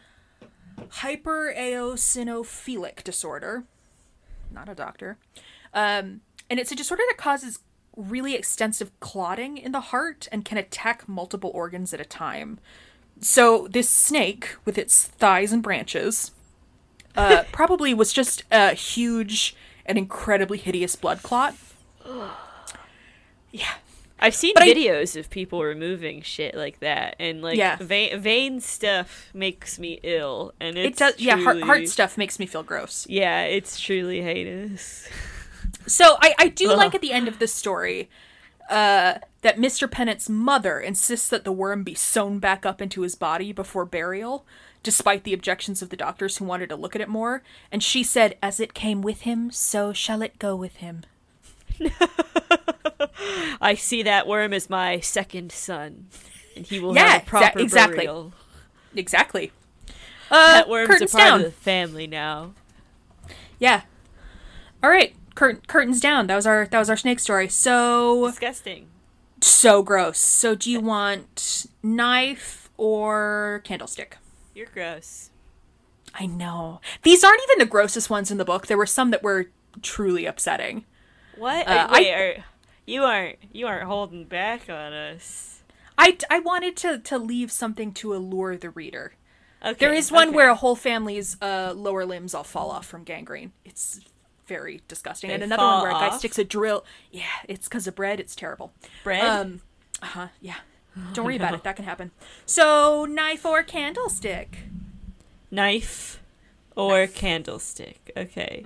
hypereosinophilic disorder. Not a doctor. And it's a disorder that causes really extensive clotting in the heart and can attack multiple organs at a time. So this snake, with its thighs and branches, probably was just a huge and incredibly hideous blood clot. Yeah. I've seen But videos of people removing shit like that, and like Yeah. vein stuff makes me ill, and It it's does. Yeah, truly, heart stuff makes me feel gross. Yeah, it's truly heinous. So I do Ugh. like at the end of this story that Mr. Pennant's mother insists that the worm be sewn back up into his body before burial, despite the objections of the doctors who wanted to look at it more. And she said, "As it came with him, so shall it go with him." I see that worm as my second son, and he will Yeah, have a proper exactly. burial. Exactly. That worm's a curtains part down. of the family now. Yeah. All right. Curtains down. That was our snake story. So Disgusting. gross. So do you want knife or candlestick? You're gross. I know. These aren't even the grossest ones in the book. There were some that were truly upsetting. What? I- You aren't holding back on us. I wanted to leave something to allure the reader. Okay. There is one okay. where a whole family's lower limbs all fall off from gangrene. It's very disgusting. They And another fall one where a guy off? sticks a drill. Yeah, it's because of bread. It's terrible. bread. Yeah. Don't worry about it. That can happen. So, knife or candlestick? Knife or candlestick. Okay.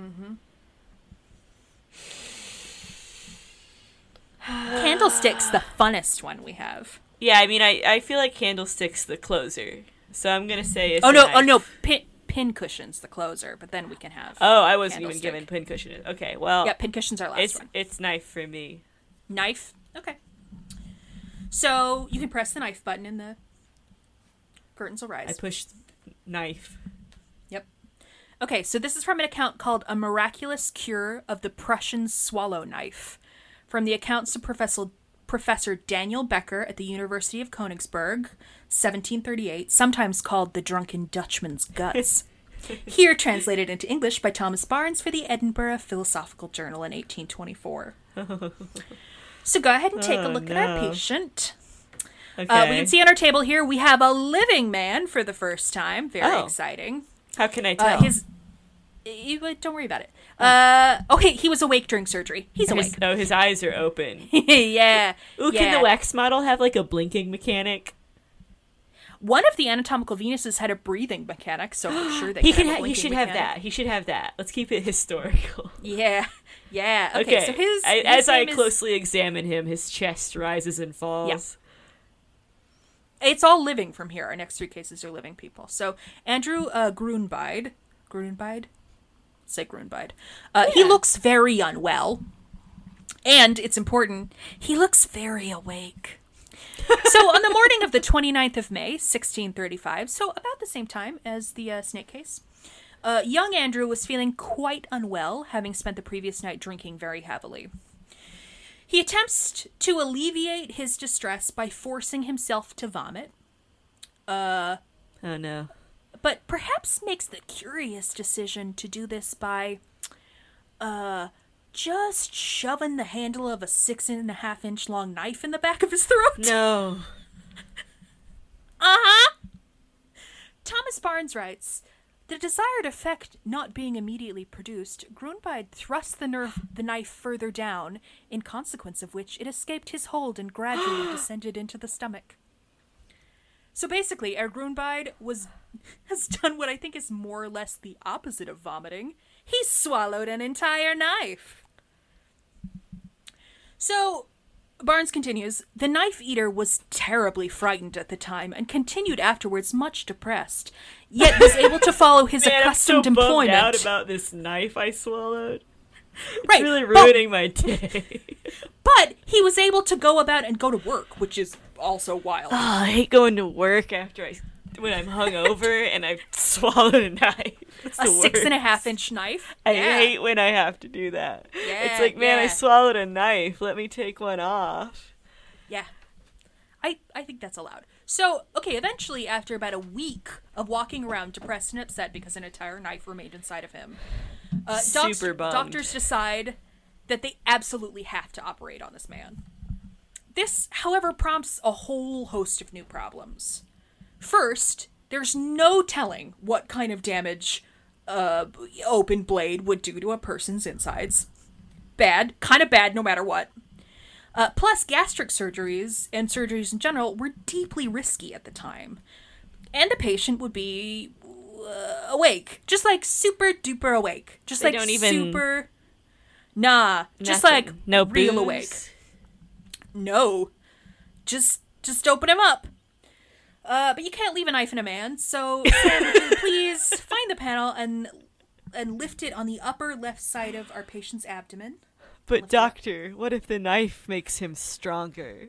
Candlestick's the funnest one we have. Yeah, I mean, I feel like candlestick's the closer, so I'm gonna say it's Oh a no! knife. Oh no! Pin cushion's the closer, but then we can have. Oh, I wasn't even Candlestick. given pincushion. Okay, well, Yeah, pin cushion's our last one. it's knife for me. Knife. Okay. So you can press the knife button and the curtains will rise. I pushed knife. Yep. Okay, so this is from an account called A Miraculous Cure of the Prussian Swallow Knife, from the accounts of Professor Daniel Becker at the University of Königsberg, 1738, sometimes called The Drunken Dutchman's Guts. Here translated into English by Thomas Barnes for the Edinburgh Philosophical Journal in 1824. So go ahead and take a look at our no. patient. Okay. We can see on our table here we have a living man for the first time. Very Oh. exciting. How can I tell? Don't worry about it. Okay, he was awake during surgery. He's awake. His eyes are open. Yeah. Ooh, yeah. can the wax model have like a blinking mechanic? One of the anatomical Venuses had a breathing mechanic, so for sure they He can can. have a He blinking should have mechanic. that. He should have that. Let's keep it historical. Yeah. Yeah. Okay, so his as I name is- closely examine him, his chest rises and falls. It's all living from here. Our next three cases are living people. So Andrew Grunbeid. Say Grunbeid. He looks very unwell. And, it's important, he looks very awake. So on the morning of the 29th of May, 1635, so about the same time as the snake case, young Andrew was feeling quite unwell, having spent the previous night drinking very heavily. He attempts to alleviate his distress by forcing himself to vomit, Oh no. but perhaps makes the curious decision to do this by, just shoving the handle of a 6.5-inch long knife in the back of his throat. No. Uh-huh. Thomas Barnes writes, the desired effect not being immediately produced, Grunbeid thrust the knife further down, in consequence of which it escaped his hold and gradually descended into the stomach. So basically, our Grunbeid has done what I think is more or less the opposite of vomiting. He swallowed an entire knife. So, Barnes continues, the knife eater was terribly frightened at the time and continued afterwards much depressed, yet was able to follow his Man, accustomed I'm so employment. bummed out about this knife I swallowed. It's Right, really but- ruining my day. But he was able to go about and go to work, which is also wild. Oh, I hate going to work when I'm hungover and I've swallowed a knife. It's A the worst. 6.5-inch knife. I Yeah. hate when I have to do that. Yeah, It's like, man, I yeah. swallowed a knife. Let me take one off. Yeah. I think that's allowed. So, okay, eventually, after about a week of walking around depressed and upset because an entire knife remained inside of him, Super bummed. doctors decide that they absolutely have to operate on this man. This, however, prompts a whole host of new problems. First, there's no telling what kind of damage open blade would do to a person's insides. Bad. Kind of bad no matter what. Plus, gastric surgeries and surgeries in general were deeply risky at the time. And a patient would be awake. Just like super duper awake. Just They like don't even- super... Nah. Just Nothing. like no real booze? awake. No. Just open him up. But you can't leave a knife in a man, so Sam, would you please find the panel and lift it on the upper left side of our patient's abdomen. But doctor, what if the knife makes him stronger?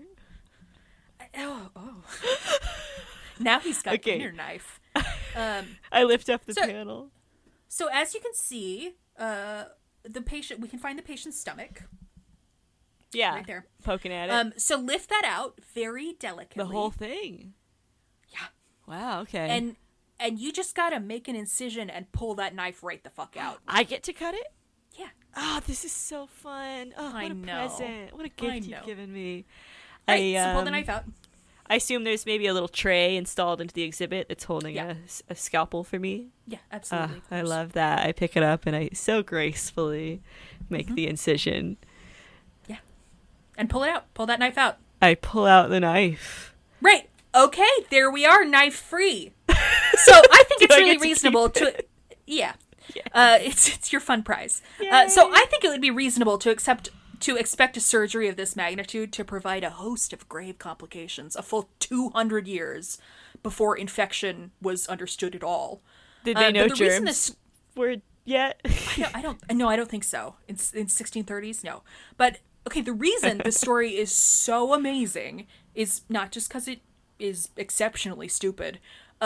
Oh. Now he's got Okay. inner knife. I lift up the So- panel. So as you can see, the patient, we can find the patient's stomach Yeah, right there. poking at it. So lift that out very delicately. The whole thing. Yeah. Wow. Okay. And you just gotta make an incision and pull that knife right the fuck out. I get to cut it. Yeah. Oh, this is so fun. Oh, what I a know. present. What a I gift know. you've given me. Right, so pull the knife out. I assume there's maybe a little tray installed into the exhibit that's holding Yeah. a scalpel for me. Yeah, absolutely. of I course. love that. I pick it up and I so gracefully make Mm-hmm. the incision. And pull it out. Pull that knife out. I pull out the knife. Right. Okay, there we are, knife free. So I think Do it's I really get to reasonable keep to yeah. It's your fun prize. So Yay. I think it would be reasonable to expect a surgery of this magnitude to provide a host of grave complications, a full 200 years before infection was understood at all. Did they know but the reason germs were yet? I don't think so. In 1630s, no. But okay, the reason the story is so amazing is not just because it is exceptionally stupid.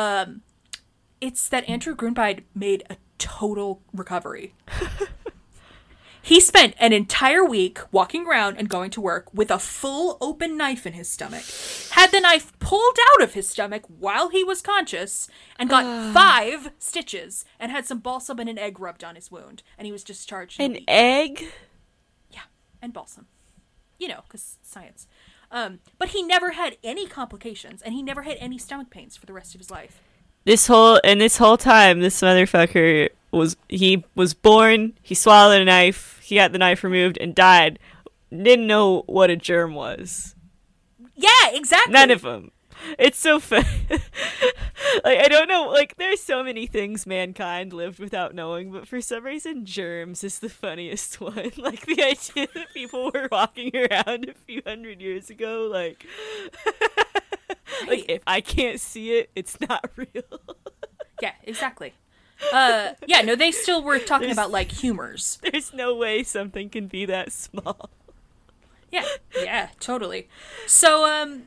It's that Andrew Grunbeid made a total recovery. He spent an entire week walking around and going to work with a full open knife in his stomach, had the knife pulled out of his stomach while he was conscious, and got 5 stitches, and had some balsam and an egg rubbed on his wound, and he was discharged in a An week. egg? Yeah, and balsam. You know, because science. But he never had any complications, and he never had any stomach pains for the rest of his life. This whole time, this motherfucker was born. He swallowed a knife. He got the knife removed and died. Didn't know what a germ was. Yeah, exactly. None of them. It's so fun. Like, I don't know. Like, there's so many things mankind lived without knowing, but for some reason, germs is the funniest one. Like, the idea that people were walking around a few hundred years ago, like, like if I can't see it, it's not real. Yeah, exactly. Yeah, no, they still were talking There's- about, like, humors. There's no way something can be that small. Yeah, totally. So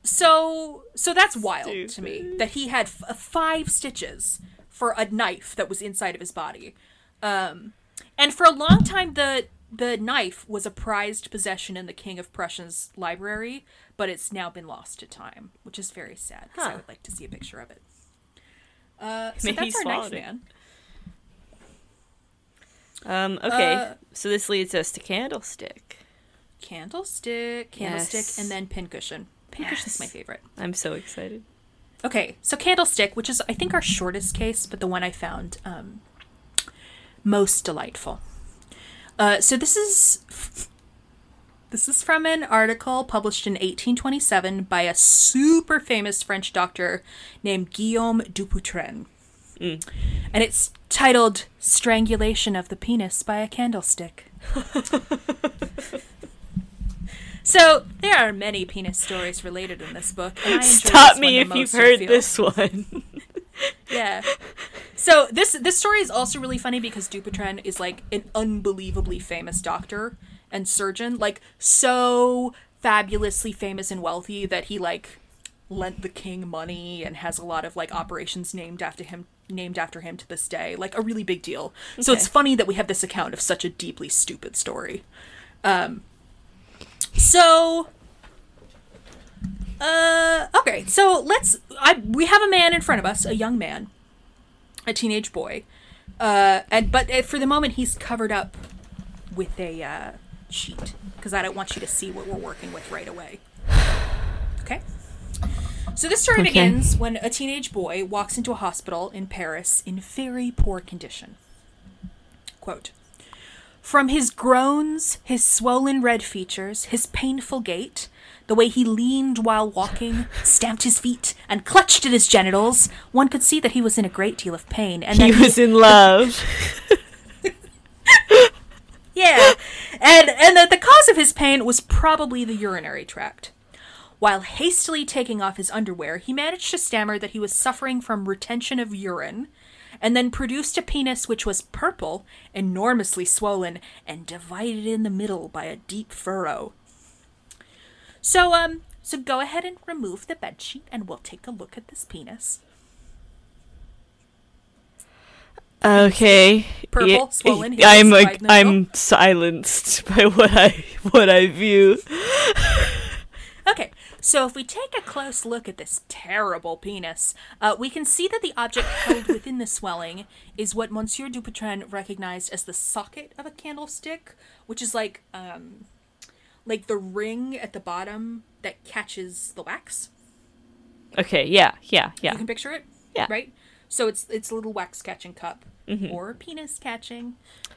that's wild to me, that he had 5 stitches for a knife that was inside of his body. And for a long time, the knife was a prized possession in the King of Prussia's library, but it's now been lost to time, which is very sad, because I would like to see a picture of it. So Maybe that's our knife swallowed it. man. Okay, so this leads us to Candlestick. Candlestick, Yes. and then pincushion. Pincushion's my favorite. I'm so excited. Okay, so Candlestick, which is, I think, our shortest case, but the one I found most delightful. So this is from an article published in 1827 by a super famous French doctor named Guillaume Dupuytren. And it's titled Strangulation of the Penis by a Candlestick. So, there are many penis stories related in this book. And I enjoyed Stop this me one if the you've most, I heard feel. this one. Yeah. So this story is also really funny because Dupuytren is like an unbelievably famous doctor and surgeon, like so fabulously famous and wealthy that he like lent the king money and has a lot of like operations named after him to this day, like a really big deal. So it's funny that we have this account of such a deeply stupid story. Okay, so we have a man in front of us, a young man, a teenage boy, but for the moment he's covered up with a sheet because I don't want you to see what we're working with right away. Okay. So this story begins when a teenage boy walks into a hospital in Paris in very poor condition. Quote, From his groans, his swollen red features, his painful gait, the way he leaned while walking, stamped his feet, and clutched at his genitals, one could see that he was in a great deal of pain. And he was in love. Yeah, and the cause of his pain was probably the urinary tract. While hastily taking off his underwear, he managed to stammer that he was suffering from retention of urine, and then produced a penis which was purple, enormously swollen, and divided in the middle by a deep furrow. So go ahead and remove the bedsheet, and we'll take a look at this penis. Okay. Purple, swollen. I'm silenced by what I view. Okay, so if we take a close look at this terrible penis, we can see that the object held within the swelling is what Monsieur Dupuytren recognized as the socket of a candlestick, which is like the ring at the bottom that catches the wax. Okay, yeah. You can picture it? Yeah. Right? So it's a little wax catching cup. Mm-hmm. Or penis catching.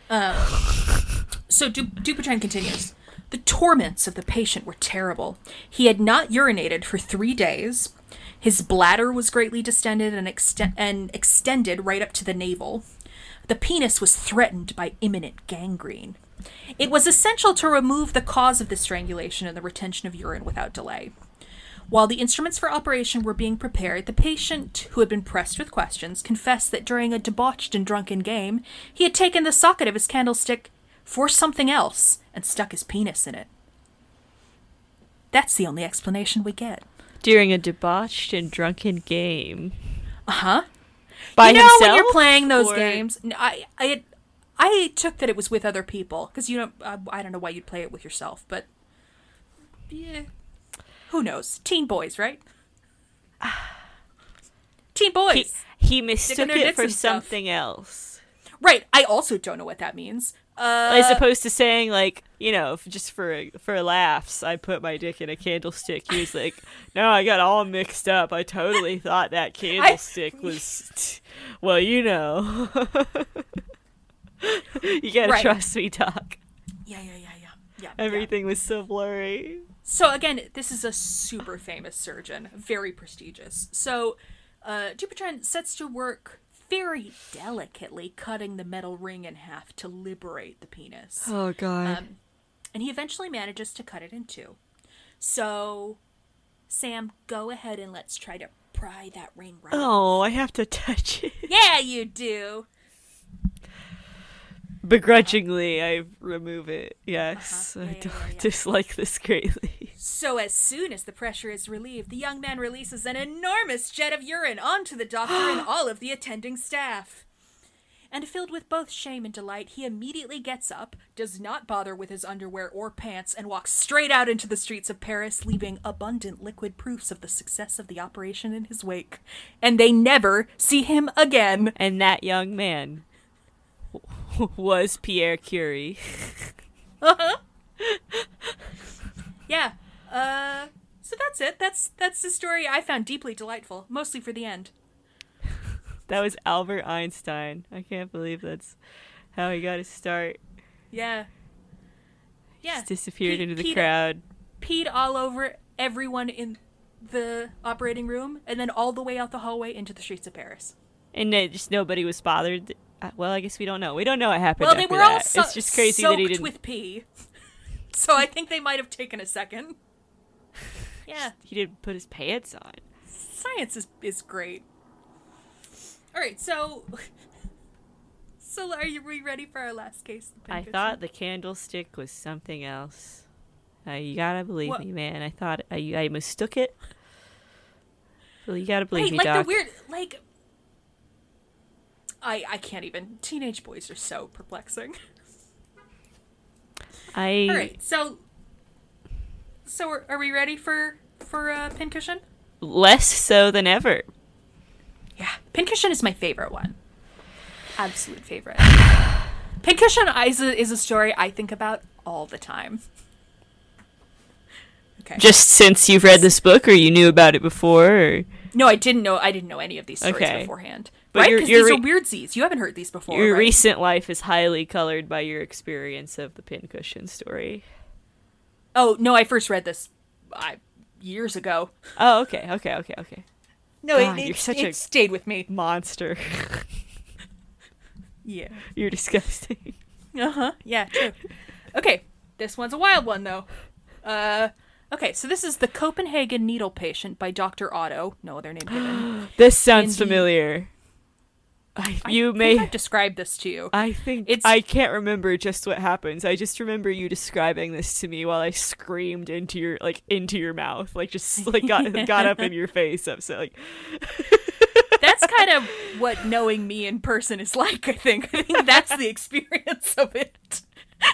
So Dupuytren continues. The torments of the patient were terrible. He had not urinated for 3 days. His bladder was greatly distended and extended right up to the navel. The penis was threatened by imminent gangrene. It was essential to remove the cause of the strangulation and the retention of urine without delay. While the instruments for operation were being prepared, the patient, who had been pressed with questions, confessed that during a debauched and drunken game, he had taken the socket of his candlestick for something else and stuck his penis in it. That's the only explanation we get. During a debauched and drunken game. Uh-huh. By himself? When you're playing those games, I took that it was with other people, because I don't know why you'd play it with yourself, but yeah. Who knows? Teen boys, right? Teen boys. He mistook it for something else. Right. I also don't know what that means. As opposed to saying, like, just for laughs, I put my dick in a candlestick. He was like, no, I got all mixed up. I totally thought that candlestick was, well, you gotta trust me, Doc. Yeah. Everything was so blurry. So again, this is a super famous surgeon, very prestigious. So Dupuytren sets to work very delicately cutting the metal ring in half to liberate the penis. Oh, God. And he eventually manages to cut it in two. So, Sam, go ahead and let's try to pry that ring right off. Oh, I have to touch it. Yeah, you do. Begrudgingly, I remove it. Yes, I don't dislike this greatly. So as soon as the pressure is relieved, the young man releases an enormous jet of urine onto the doctor and all of the attending staff. And filled with both shame and delight, he immediately gets up, does not bother with his underwear or pants, and walks straight out into the streets of Paris, leaving abundant liquid proofs of the success of the operation in his wake. And they never see him again. And that young man was Pierre Curie. Yeah. So that's it. That's the story I found deeply delightful, mostly for the end. That was Albert Einstein. I can't believe that's how he got his start. Yeah. Yeah. Just disappeared into the crowd. Peed all over everyone in the operating room, and then all the way out the hallway into the streets of Paris. And just nobody was bothered. Well, I guess we don't know. We don't know what happened. Well, they were all it's just crazy that he didn't with pee. So I think they might have taken a second. Yeah. He didn't put his pants on. Science is great. All right, so are we ready for our last case? I thought the candlestick was something else. You gotta believe me, man. I thought I mistook it. Well, you gotta believe me, Doc. The weird, I can't even. Teenage boys are so perplexing. All right, so are we ready for Pincushion? Less so than ever. Yeah, Pincushion is my favorite one. Absolute favorite. Pincushion is a story I think about all the time. Okay. Just since you've read this book, or you knew about it before? Or? No, I didn't know any of these stories beforehand. right? Because these are weird Z's. You haven't heard these before. Your right? recent life is highly colored by your experience of the pincushion story. Oh, no, I first read this years ago. Oh, okay. No, God, you're such it a stayed with me. monster. Yeah. You're disgusting. Uh-huh. Yeah, true. Okay, this one's a wild one, though. Okay, so this is The Copenhagen Needle Patient by Dr. Otto. No other name given. This sounds familiar. I think I've described this to you. I think I can't remember just what happens. I just remember you describing this to me while I screamed into your mouth, like just like got up in your face. So like that's kind of what knowing me in person is like. I think that's the experience of it.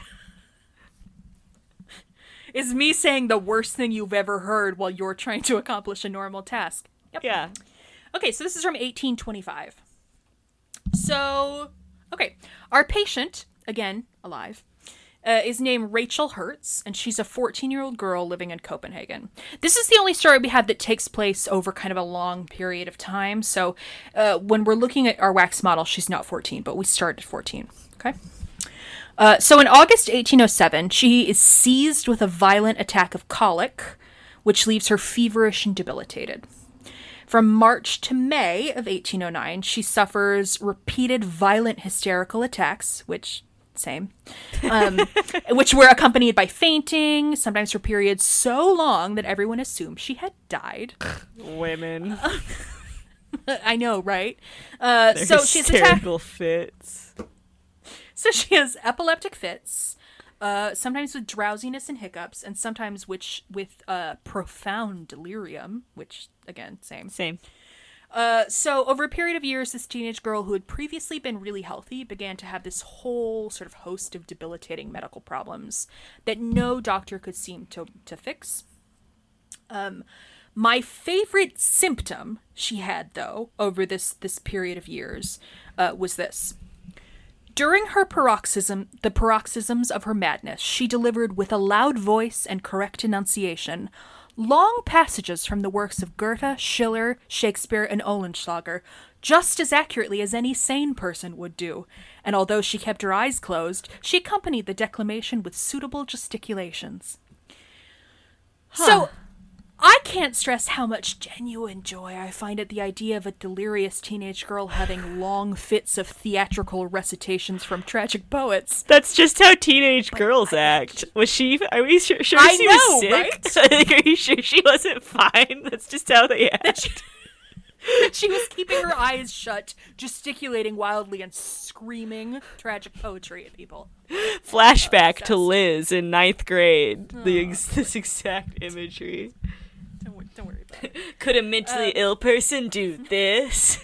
Is me saying the worst thing you've ever heard while you're trying to accomplish a normal task. Yep. Yeah. Okay, so this is from 1825. So, okay, our patient, again, alive, is named Rachel Hertz, and she's a 14-year-old girl living in Copenhagen. This is the only story we have that takes place over kind of a long period of time, so when we're looking at our wax model, she's not 14, but we start at 14, okay? So in August 1807, she is seized with a violent attack of colic, which leaves her feverish and debilitated. From March to May of 1809, she suffers repeated violent hysterical attacks, which were accompanied by fainting, sometimes for periods so long that everyone assumed she had died. Women. I know, right? So she's hysterical fits. So she has epileptic fits, sometimes with drowsiness and hiccups, and sometimes with profound delirium, which, again, same. So over a period of years, this teenage girl who had previously been really healthy began to have this whole sort of host of debilitating medical problems that no doctor could seem to fix. My favorite symptom she had, though, over this period of years, was this. During her the paroxysms of her madness, she delivered with a loud voice and correct enunciation long passages from the works of Goethe, Schiller, Shakespeare, and Oehlenschläger, just as accurately as any sane person would do, and although she kept her eyes closed, she accompanied the declamation with suitable gesticulations. So, I can't stress how much genuine joy I find at the idea of a delirious teenage girl having long fits of theatrical recitations from tragic poets. That's just how teenage girls act. Was she? Are we sure she was sick? Right? Are you sure she wasn't fine? That's just how they act. She was keeping her eyes shut, gesticulating wildly and screaming tragic poetry at people. Flashback to Liz in 9th grade. This exact imagery. Don't worry about it. Could a mentally ill person do this?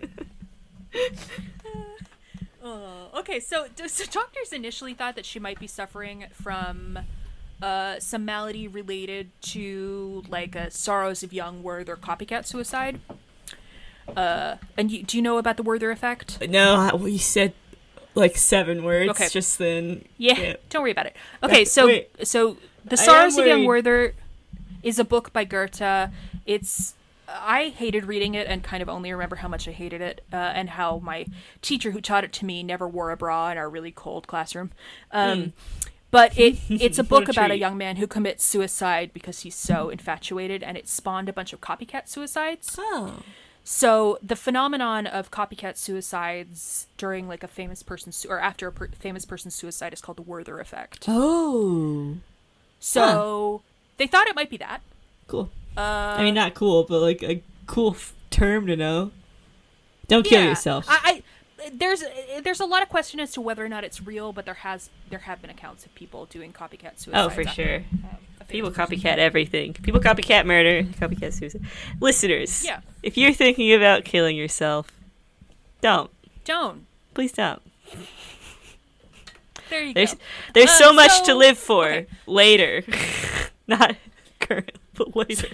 Okay, so doctors initially thought that she might be suffering from some malady related to like Sorrows of Young Werther copycat suicide. And do you know about the Werther effect? No, we said like 7 words. Okay. Just then. Yeah, don't worry about it. Okay, so The Sorrows of Young Werther is a book by Goethe. I hated reading it and kind of only remember how much I hated it, and how my teacher who taught it to me never wore a bra in our really cold classroom. But it's a book about a young man who commits suicide because he's so infatuated, and it spawned a bunch of copycat suicides. Oh. So the phenomenon of copycat suicides during like a famous person or after a famous person's suicide is called the Werther effect. Oh. So they thought it might be that. Cool. I mean, not cool, but like a cool term to know. Don't kill yourself. There's a lot of question as to whether or not it's real, but there have been accounts of people doing copycat suicide. Oh, for sure. People copycat everything. People copycat murder, copycat suicide. Listeners, if you're thinking about killing yourself, don't. Please don't. There you go. There's so much to live for later. Not current, but later.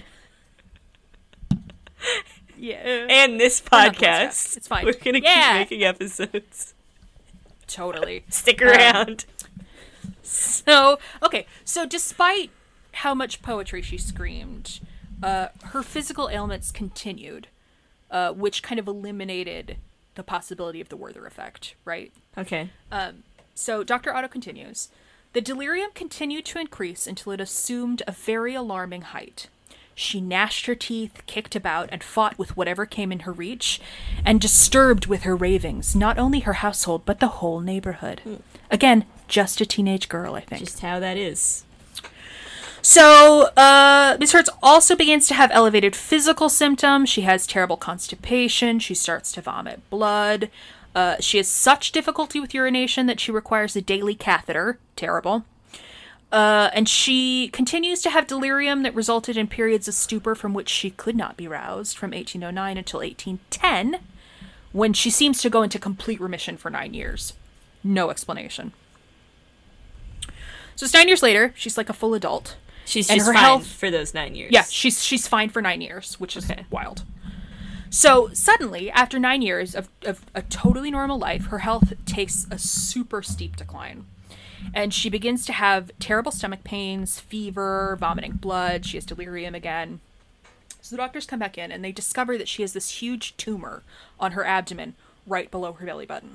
Yeah. And this podcast. It's fine. We're going to keep making episodes. Totally. Stick around. So despite how much poetry she screamed, her physical ailments continued, which kind of eliminated the possibility of the Werther effect, right? Okay. So Dr. Otto continues. The delirium continued to increase until it assumed a very alarming height. She gnashed her teeth, kicked about, and fought with whatever came in her reach, and disturbed with her ravings not only her household, but the whole neighborhood. Again, just a teenage girl, I think. Just how that is. So, Miss Hertz also begins to have elevated physical symptoms. She has terrible constipation. She starts to vomit blood. She has such difficulty with urination that she requires a daily catheter. Terrible. And she continues to have delirium that resulted in periods of stupor from which she could not be roused from 1809 until 1810, when she seems to go into complete remission for 9 years. No explanation. So it's 9 years later. She's like a full adult. She's and just her fine health, for those 9 years. Yeah, she's fine for 9 years, which is wild. So suddenly, after 9 years of a totally normal life, her health takes a super steep decline. And she begins to have terrible stomach pains, fever, vomiting blood. She has delirium again. So the doctors come back in and they discover that she has this huge tumor on her abdomen right below her belly button.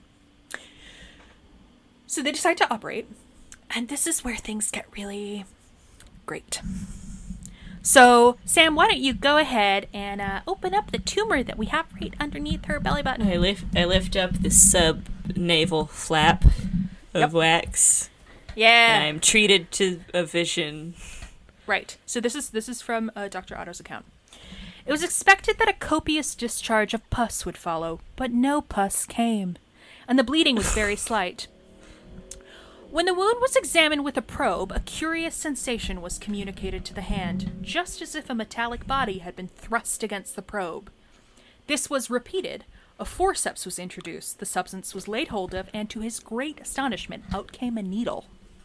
So they decide to operate. And this is where things get really great. So, Sam, why don't you go ahead and open up the tumor that we have right underneath her belly button? I lift up the sub-navel flap of wax. Yeah. And I'm treated to a vision. Right. So this is from Dr. Otto's account. It was expected that a copious discharge of pus would follow, but no pus came, and the bleeding was very slight. When the wound was examined with a probe, a curious sensation was communicated to the hand, just as if a metallic body had been thrust against the probe. This was repeated. A forceps was introduced, the substance was laid hold of, and to his great astonishment, out came a needle.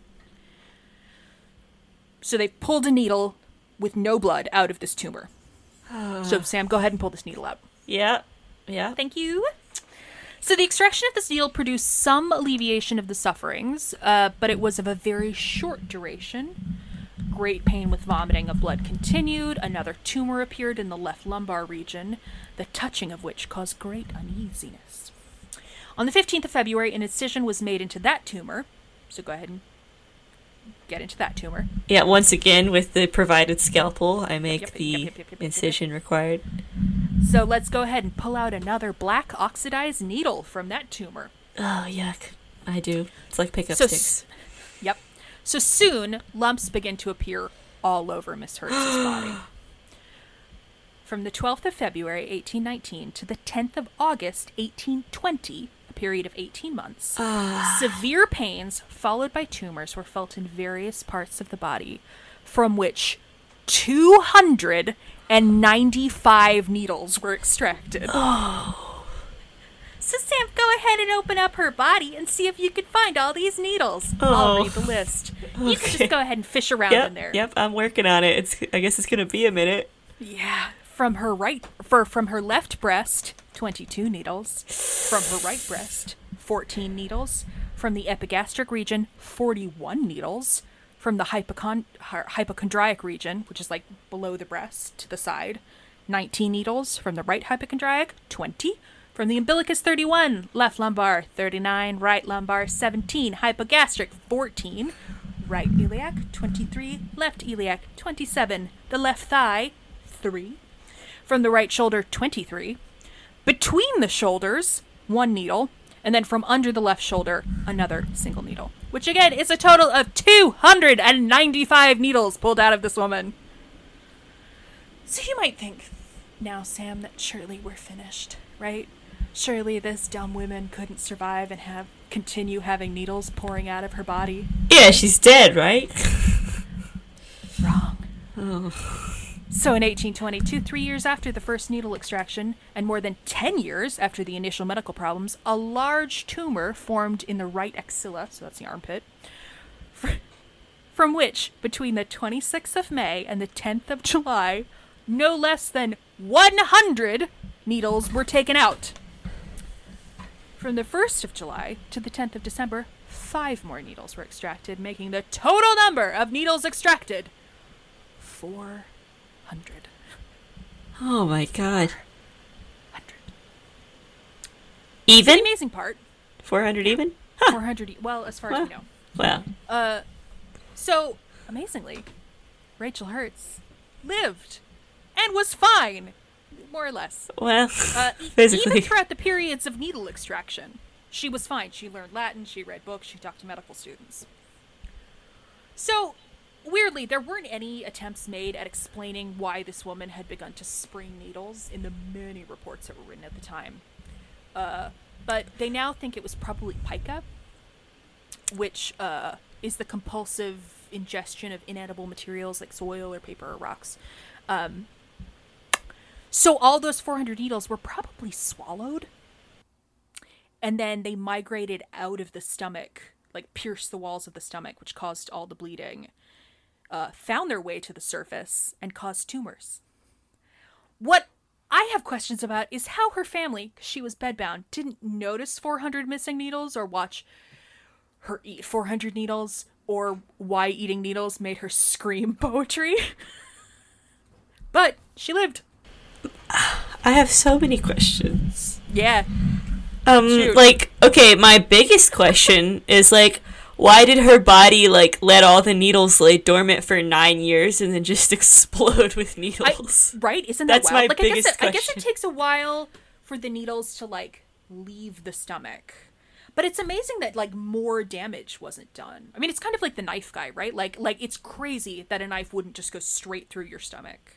So they pulled a needle with no blood out of this tumor. So, Sam, go ahead and pull this needle out. Yeah. Thank you. So the extraction of this needle produced some alleviation of the sufferings, but it was of a very short duration. Great pain with vomiting of blood continued. Another tumor appeared in the left lumbar region, the touching of which caused great uneasiness. On the 15th of February, an incision was made into that tumor. So go ahead and get into that tumor. Yeah, once again, with the provided scalpel, I make the incision required. So let's go ahead and pull out another black oxidized needle from that tumor. Oh, yuck. I do. It's like pickup So sticks. Yep. So soon, lumps begin to appear all over Miss Hertz's body. From the 12th of February, 1819, to the 10th of August, 1820, a period of 18 months, severe pains followed by tumors were felt in various parts of the body, from which 295 needles were extracted. Oh. So, Sam, go ahead and open up her body and see if you can find all these needles. I'll read the list. You can just go ahead and fish around in there. Yep, I'm working on it. I guess it's gonna be a minute. Yeah. From her left breast, 22 needles. From her right breast, 14 needles. From the epigastric region, 41 needles. From the hypochondriac region, which is like below the breast to the side, 19 needles. From the right hypochondriac, 20. From the umbilicus, 31. Left lumbar, 39. Right lumbar, 17. Hypogastric, 14. Right iliac, 23. Left iliac, 27. The left thigh, 3. From the right shoulder, 23. Between the shoulders, 1 needle. And then from under the left shoulder, another single needle. Which again is a total of 295 needles pulled out of this woman. So you might think, now Sam, that surely we're finished, right? Surely this dumb woman couldn't survive and continue having needles pouring out of her body. Yeah, she's dead, right? Wrong. Oh. So in 1822, 3 years after the first needle extraction, and more than 10 years after the initial medical problems, a large tumor formed in the right axilla, so that's the armpit, from which, between the 26th of May and the 10th of July, no less than 100 needles were taken out. From the 1st of July to the 10th of December, 5 more needles were extracted, making the total number of needles extracted 400. Oh my god. 100. Even? The amazing part. 400 even? 400, well, as far as we know. Wow. So, amazingly, Rachel Hertz lived and was fine, more or less. Well, Even throughout the periods of needle extraction, she was fine. She learned Latin, she read books, she talked to medical students. So, weirdly, there weren't any attempts made at explaining why this woman had begun to spring needles in the many reports that were written at the time. But they now think it was probably pica, which is the compulsive ingestion of inedible materials like soil or paper or rocks. So all those 400 needles were probably swallowed, and then they migrated out of the stomach, like pierced the walls of the stomach, which caused all the bleeding, found their way to the surface, and caused tumors. What I have questions about is how her family, because she was bedbound, didn't notice 400 missing needles or watch her eat 400 needles, or why eating needles made her scream poetry. But she lived. I have so many questions. Yeah. Shoot. Like, okay, my biggest question is, like, why did her body, like, let all the needles lay dormant for 9 years and then just explode with needles? Right? Isn't that That's wild? my biggest question. I guess it takes a while for the needles to, like, leave the stomach. But it's amazing that, like, more damage wasn't done. I mean, it's kind of like the knife guy, right? Like it's crazy that a knife wouldn't just go straight through your stomach.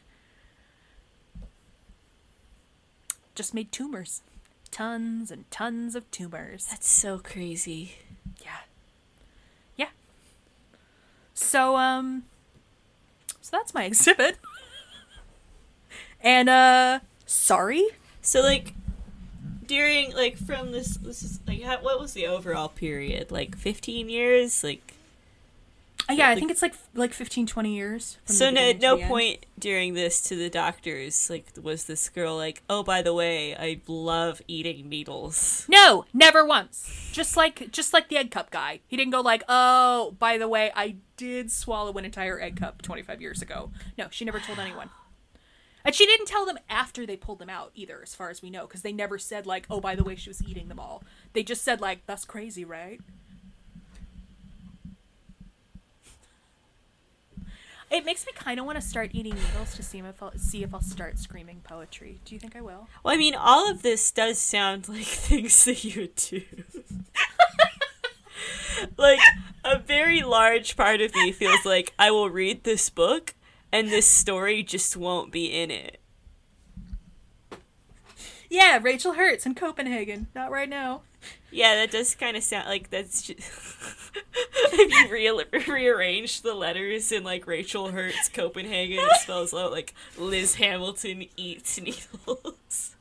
Just made tumors. Tons and tons of tumors. That's so crazy. Yeah. Yeah. So that's my exhibit. And, sorry? So, like, during, like, from this is, like, what was the overall period? Like, 15 years? Like... Yeah, I think it's like 15, 20 years. So at no point during this to the doctors, like, was this girl like, oh, by the way, I love eating needles. No, never once. Just like the egg cup guy. He didn't go like, oh, by the way, I did swallow an entire egg cup 25 years ago. No, she never told anyone. And she didn't tell them after they pulled them out either, as far as we know, because they never said like, oh, by the way, she was eating them all. They just said like, that's crazy, right? It makes me kind of want to start eating needles to see if I'll start screaming poetry. Do you think I will? Well, I mean, all of this does sound like things that you would do. Like, a very large part of me feels like I will read this book and this story just won't be in it. Yeah, Rachel Hertz in Copenhagen. Not right now. Yeah, that does kind of sound like that's just... If you rearrange the letters in, like, Rachel Hertz Copenhagen, it spells out, like, Liz Hamilton eats needles.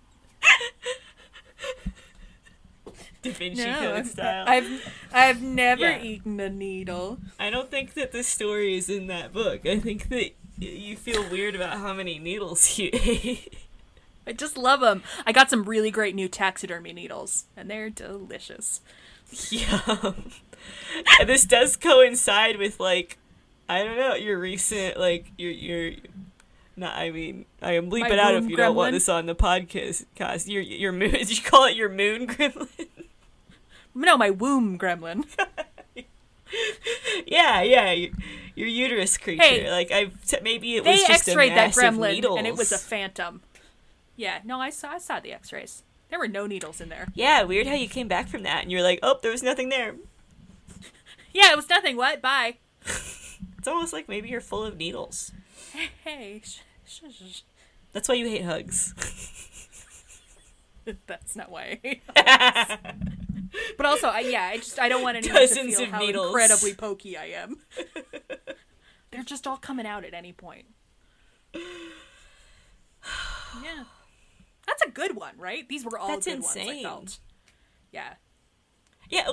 Da Vinci Code style. I've never eaten a needle. I don't think that this story is in that book. I think that you feel weird about how many needles you ate. I just love them. I got some really great new taxidermy needles, and they're delicious. Yum. And this does coincide with, like, I don't know, your recent, like, your not, I mean, I am bleeping out if you don't want this on the podcast. Your moon, did you call it your moon gremlin? No, my womb gremlin. Yeah, your uterus creature. Hey, like, maybe it was just X-rayed a mass that of gremlin, needles. and it was a phantom. Yeah, no, I saw the X-rays. There were no needles in there. Yeah, weird how you came back from that and you're like, oh, there was nothing there. Yeah, it was nothing. What? Bye. It's almost like maybe you're full of needles. Hey. That's why you hate hugs. That's not why I hate hugs. But also, I don't want anyone Dozens to feel of how needles. incredibly pokey I am. They're just all coming out at any point. Yeah. That's a good one, right? These were all That's good insane. ones, I felt. Yeah. Yeah,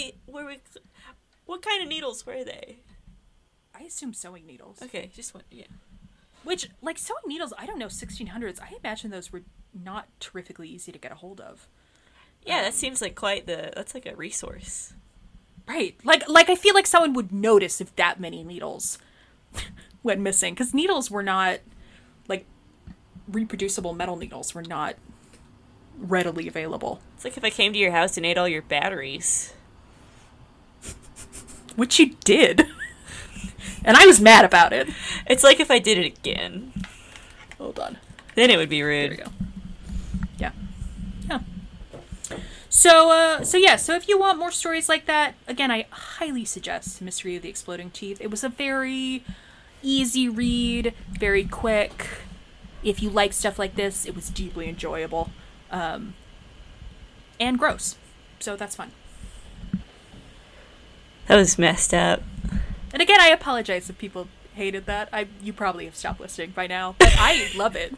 what kind of needles were they? I assume sewing needles. Okay, just one, yeah. Which, like, sewing needles, I don't know, 1600s, I imagine those were not terrifically easy to get a hold of. Yeah, that seems like that's like a resource. Right. Like I feel like someone would notice if that many needles went missing. Because needles were not, like, reproducible metal needles were not readily available. It's like if I came to your house and ate all your batteries. Which you did. And I was mad about it. It's like if I did it again. Hold on. Then it would be There we rude. go. Yeah. Yeah. So if you want more stories like that, again, I highly suggest Mystery of the Exploding Teeth. It was a very easy read, very quick. If you like stuff like this, it was deeply enjoyable. And gross. So that's fun. That was messed up. And again, I apologize if people hated that. You probably have stopped listening by now, but I love it.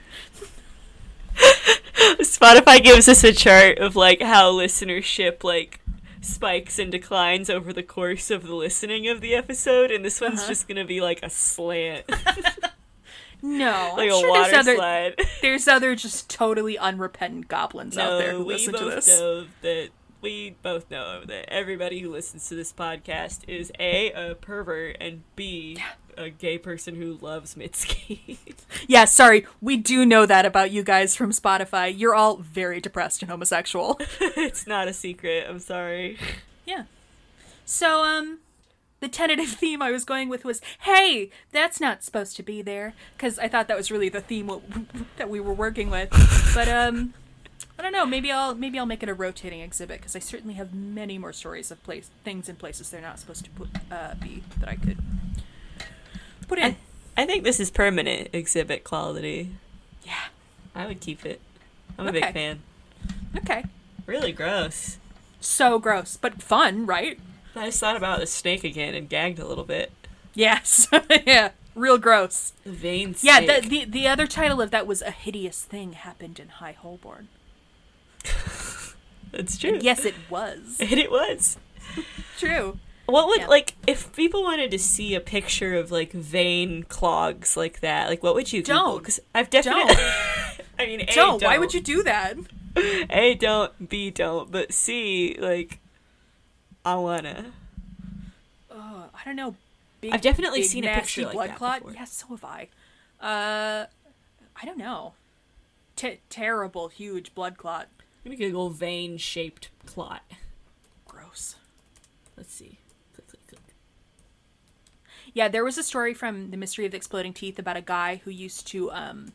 Spotify gives us a chart of like how listenership like spikes and declines over the course of the listening of the episode, and this one's just gonna be like a slant. No, Like I'm a sure water slide. there's other just totally unrepentant goblins out there who listen to this. We both know that everybody who listens to this podcast is a pervert, and B, a gay person who loves Mitski. Yeah, sorry, we do know that about you guys from Spotify. You're all very depressed and homosexual. It's not a secret. I'm sorry. Yeah. So, the tentative theme I was going with was, hey, that's not supposed to be there. Because I thought that was really the theme that we were working with. But, I don't know, maybe I'll make it a rotating exhibit, because I certainly have many more stories of things in places they're not supposed to be that I could put in. I think this is permanent exhibit quality. Yeah. I would keep it. I'm a big Okay. fan. Okay. Really gross. So gross, but fun, right? I just thought about the snake again and gagged a little bit. Yes. Yeah. Real gross. The vein Yeah, snake. the other title of that was A Hideous Thing Happened in High Holborn. That's true. And yes, it was. And it was. True. What would, Yeah. like, if people wanted to see a picture of, like, vein clogs like that, like, what would you Google? Don't. Because I've definitely... I mean, A, Don't. Why would you do that? A, don't. B, don't. But C, like, I wanna. I don't know. Big, I've definitely big, seen a nasty picture like blood that clot. before. Yeah, so have I. I don't know. Terrible, huge blood clot. I'm gonna Google vein-shaped clot. Gross. Let's see. Click, click, click. Yeah, there was a story from The Mystery of the Exploding Teeth about a guy who used to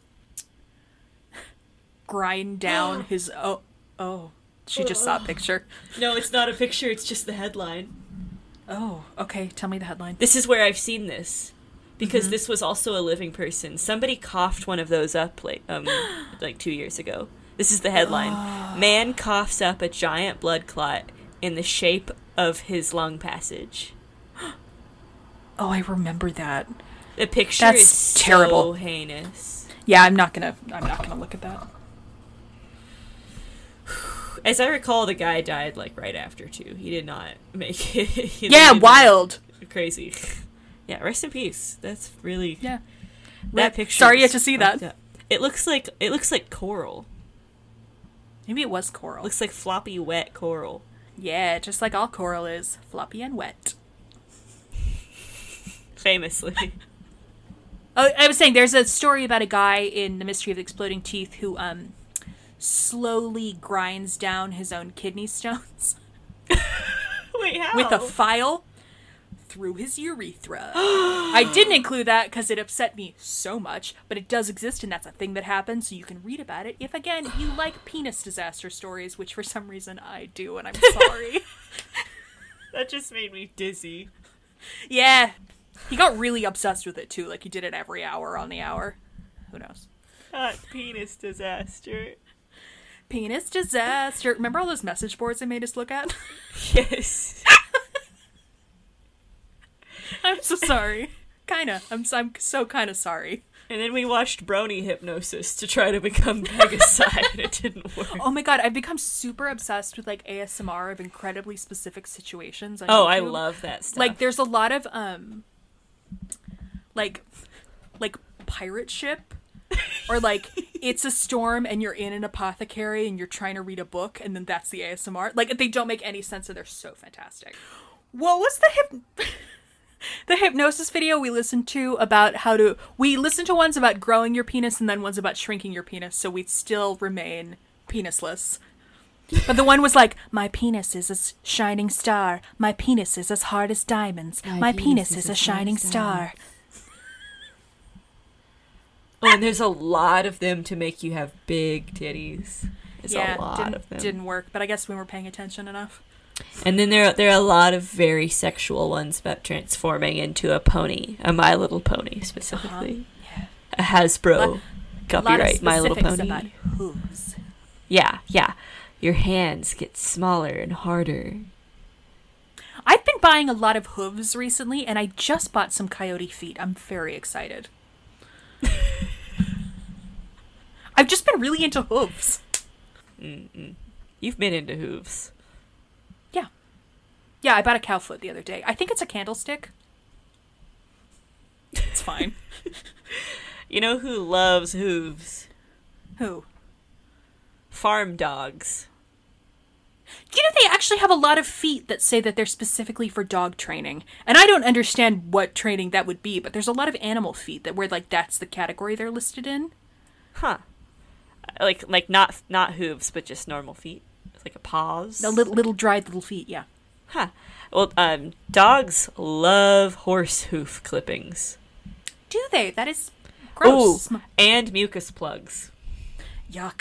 grind down his she just saw a picture. No, it's not a picture, it's just the headline. Oh, okay. Tell me the headline. This is where I've seen this. Because this was also a living person. Somebody coughed one of those up like 2 years ago. This is the headline. Man coughs up a giant blood clot in the shape of his lung passage. Oh, I remember that. The picture That's is terrible. so heinous. Yeah, I'm not gonna look at that. As I recall, the guy died like right after too. He did not make it. He Yeah, lived wild. crazy. Yeah, rest in peace. That's really Yeah. that picture. Sorry you is had to see fucked that. up. It looks like coral. Maybe it was coral. Looks like floppy wet coral. Yeah, just like all coral is, floppy and wet. Famously. Oh, I was saying there's a story about a guy in The Mystery of the Exploding Teeth who slowly grinds down his own kidney stones Wait, how? with a file through his urethra. I didn't include that because it upset me so much, but it does exist and that's a thing that happens, so you can read about it if, again, you like penis disaster stories, which for some reason I do, and I'm sorry. That just made me dizzy. Yeah. He got really obsessed with it, too. Like, he did it every hour on the hour. Who knows? Not penis disaster. Penis disaster. Remember all those message boards they made us look at? Yes. I'm so sorry. Kinda. I'm so kind of sorry. And then we watched Brony Hypnosis to try to become Pegasi, and it didn't work. Oh my god, I've become super obsessed with, like, ASMR of incredibly specific situations on I YouTube. love that stuff. Like, there's a lot of, like pirate ship, or, like, it's a storm and you're in an apothecary and you're trying to read a book, and then that's the ASMR. Like, they don't make any sense, and they're so fantastic. What was the hypnosis video we listened to about we listened to ones about growing your penis and then ones about shrinking your penis, so we'd still remain penisless. But the one was like, my penis is a shining star. My penis is as hard as diamonds. My penis is a shining star. Oh, and there's a lot of them to make you have big titties. There's a lot of them. Didn't work, but I guess we weren't paying attention enough. And then there are a lot of very sexual ones about transforming into a pony, a My Little Pony specifically. Yeah. A Hasbro copyright My Little Pony. About hooves. Yeah. Your hands get smaller and harder. I've been buying a lot of hooves recently, and I just bought some coyote feet. I'm very excited. I've just been really into hooves. You've been into hooves. Yeah, I bought a cow foot the other day. I think it's a candlestick. It's fine. You know who loves hooves? Who? Farm dogs. You know, they actually have a lot of feet that say that they're specifically for dog training. And I don't understand what training that would be, but there's a lot of animal feet that where, like, that's the category they're listed in. Huh. Like not hooves, but just normal feet. It's like a paws. The little dried little feet, yeah. Huh. Well, dogs love horse hoof clippings. Do they? That is gross. Ooh, and mucus plugs. Yuck.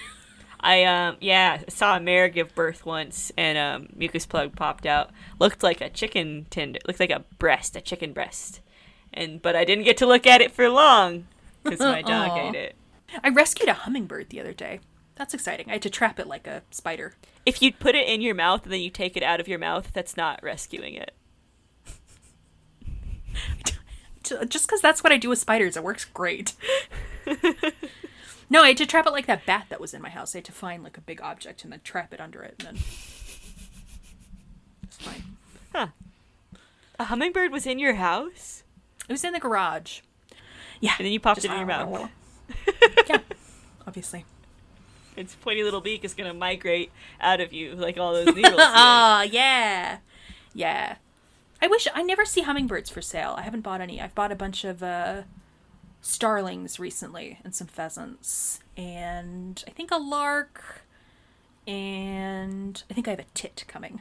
I saw a mare give birth once, and mucus plug popped out. Looked like a chicken tender. Looked like a chicken breast. But I didn't get to look at it for long because my dog ate it. I rescued a hummingbird the other day. That's exciting. I had to trap it like a spider. If you put it in your mouth and then you take it out of your mouth, that's not rescuing it. Just because that's what I do with spiders, it works great. No, I had to trap it like that bat that was in my house. I had to find like a big object and then trap it under it, and then it's fine. Huh. A hummingbird was in your house? It was in the garage. Yeah. And then you popped it in your mouth. Yeah, obviously. Its pointy little beak is gonna migrate out of you like all those needles. Oh, yeah. Yeah. I never see hummingbirds for sale. I haven't bought any. I've bought a bunch of starlings recently and some pheasants. And I think a lark. And I think I have a tit coming.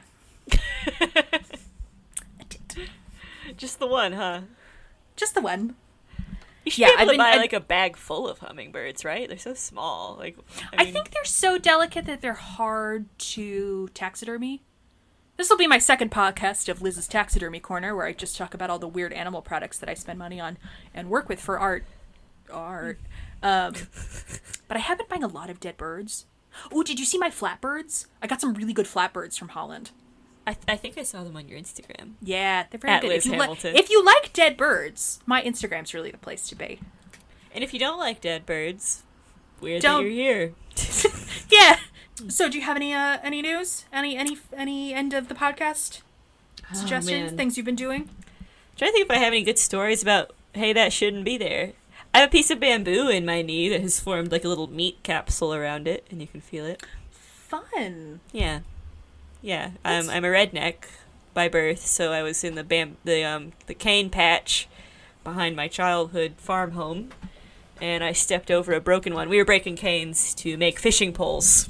A tit. Just the one, huh? Just the one. You should be able to buy like a bag full of hummingbirds, right? They're so small. Like, I think they're so delicate that they're hard to taxidermy. This will be my second podcast of Liz's Taxidermy Corner, where I just talk about all the weird animal products that I spend money on and work with for art. But I have been buying a lot of dead birds. Oh, did you see my flatbirds? I got some really good flatbirds from Holland. I think I saw them on your Instagram. Yeah, they're very good. Liz Hamilton. If you like dead birds, my Instagram's really the place to be. And if you don't like dead birds, weird that you're here. Yeah. So, do you have any news? Any end of the podcast suggestions? Things you've been doing? I'm trying to think if I have any good stories about, hey, that shouldn't be there. I have a piece of bamboo in my knee that has formed like a little meat capsule around it, and you can feel it. Fun. Yeah. Yeah, I'm a redneck by birth, so I was in the cane patch behind my childhood farm home, and I stepped over a broken one. We were breaking canes to make fishing poles.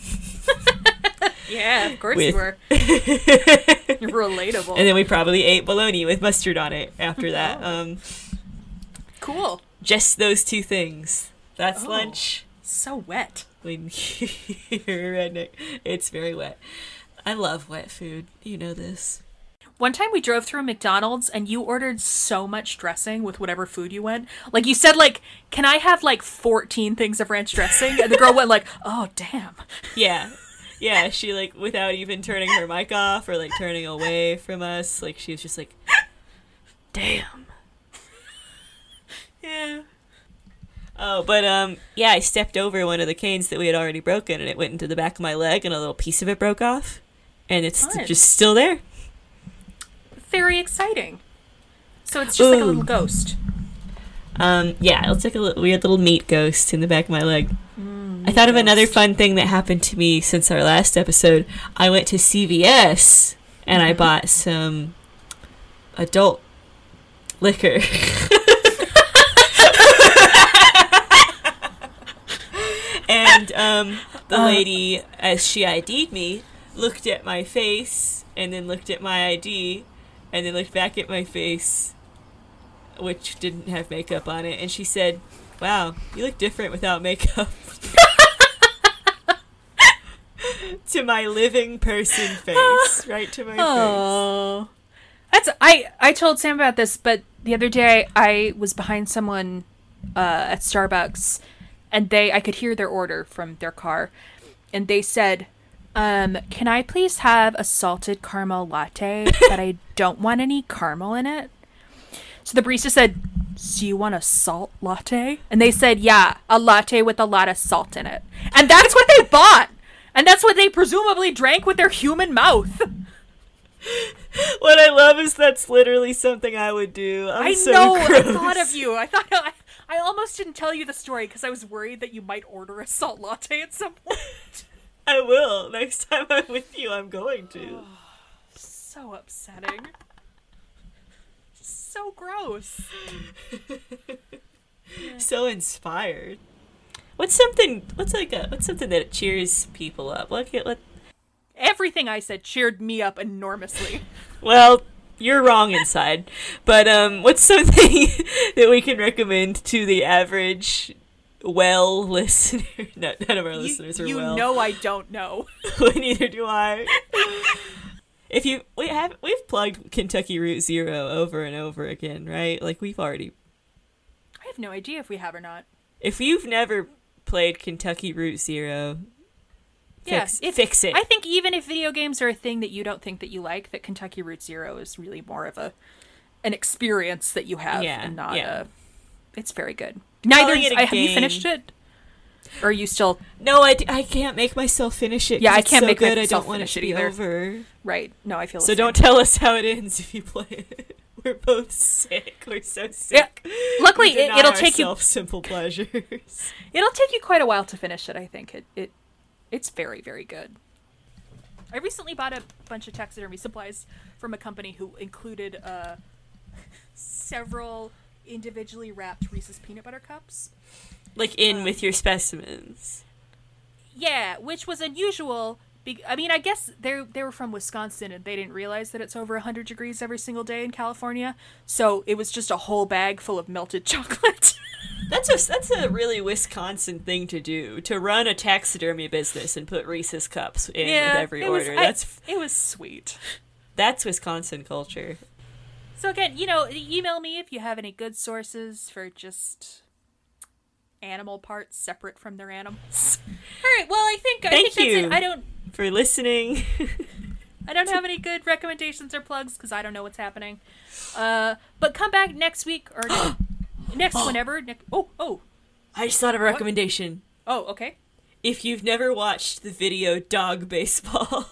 Yeah, of course you were. You're relatable. And then we probably ate bologna with mustard on it after that. Cool. Just those two things. That's lunch. So wet. When you're a redneck, it's very wet. I love wet food. You know this. One time we drove through a McDonald's and you ordered so much dressing with whatever food you went. Like, you said, like, can I have, like, 14 things of ranch dressing? And the girl went like, oh, damn. Yeah. Yeah, she, like, without even turning her mic off or, like, turning away from us, like, she was just like, damn. Yeah. Oh, but, yeah, I stepped over one of the canes that we had already broken, and it went into the back of my leg, and a little piece of it broke off. And it's just still there. Very exciting. So it's just like a little ghost. Yeah, it's like a weird little meat ghost in the back of my leg. I thought of another fun thing that happened to me since our last episode. I went to CVS, and I bought some adult liquor. And the lady, as she ID'd me, looked at my face and then looked at my ID and then looked back at my face, which didn't have makeup on it, and she said, "Wow, you look different without makeup." To my living person face, right to my face. Oh, that's I told Sam about this, but the other day I was behind someone at Starbucks, and I could hear their order from their car, and they said, "Can I please have a salted caramel latte, but I don't want any caramel in it?" So the barista said, "So you want a salt latte?" And they said, "Yeah, a latte with a lot of salt in it." And that's what they bought. And that's what they presumably drank with their human mouth. What I love is that's literally something I would do. I thought of you. I almost didn't tell you the story because I was worried that you might order a salt latte at some point. I will. Next time I'm with you, I'm going to. Oh, so upsetting. So gross. So inspired. What's something that cheers people up? Everything I said cheered me up enormously. Well, you're wrong inside. But what's something that we can recommend to the average listener? No, none of our listeners are well. You know I don't know. Neither do I. We've plugged Kentucky Route Zero over and over again, right? Like I have no idea if we have or not. If you've never played Kentucky Route Zero, fix it. I think even if video games are a thing that you don't think that you like, that Kentucky Route Zero is really more of an experience that you have, and not it's very good. Have you finished it? Or are you still? No, I can't make myself finish it. Yeah, I can't make good. myself I don't want it to be be over. Right. No, I feel so. Don't tell us how it ends if you play it. We're both sick. We're so sick. Yeah. Luckily, it'll take you simple pleasures. It'll take you quite a while to finish it. I think it's very, very good. I recently bought a bunch of taxidermy supplies from a company who included several individually wrapped Reese's peanut butter cups. With your specimens. Yeah, which was unusual. I guess they were from Wisconsin and they didn't realize that it's over 100 degrees every single day in California. So it was just a whole bag full of melted chocolate. That's a really Wisconsin thing to do, to run a taxidermy business and put Reese's cups in with every order. It was sweet. That's Wisconsin culture. So again, email me if you have any good sources for just animal parts separate from their animals. All right, well, I think that's it. I don't for listening. I don't have any good recommendations or plugs because I don't know what's happening. But come back next week or whenever. I just thought of a recommendation. Oh, okay. If you've never watched the video Dog Baseball.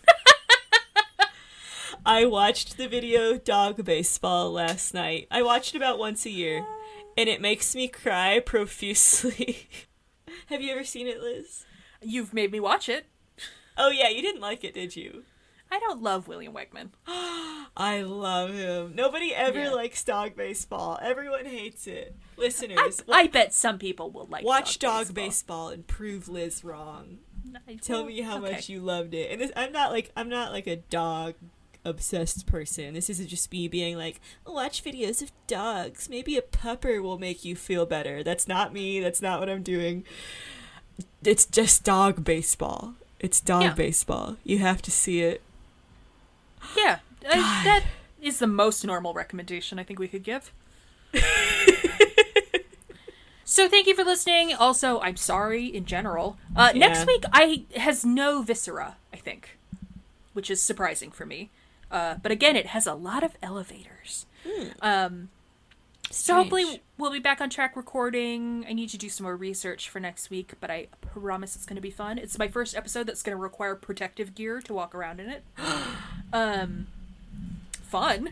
I watched the video Dog Baseball last night. I watch it about once a year, and it makes me cry profusely. Have you ever seen it, Liz? You've made me watch it. Oh yeah, you didn't like it, did you? I don't love William Wegman. I love him. Nobody ever likes Dog Baseball. Everyone hates it. Listeners, I bet some people will like watch Dog Baseball and prove Liz wrong. Tell me how much you loved it. And I'm not like a dog obsessed person. This isn't just me being like, watch videos of dogs. Maybe a pupper will make you feel better. That's not me. That's not what I'm doing. It's just Dog Baseball. It's Dog Baseball. You have to see it. Yeah, that is the most normal recommendation I think we could give. So thank you for listening. Also, I'm sorry in general. Next week has no viscera, I think, which is surprising for me. But again, it has a lot of elevators. So hopefully we'll be back on track recording. I need to do some more research for next week, but I promise it's going to be fun. It's my first episode that's going to require protective gear to walk around in it. Fun.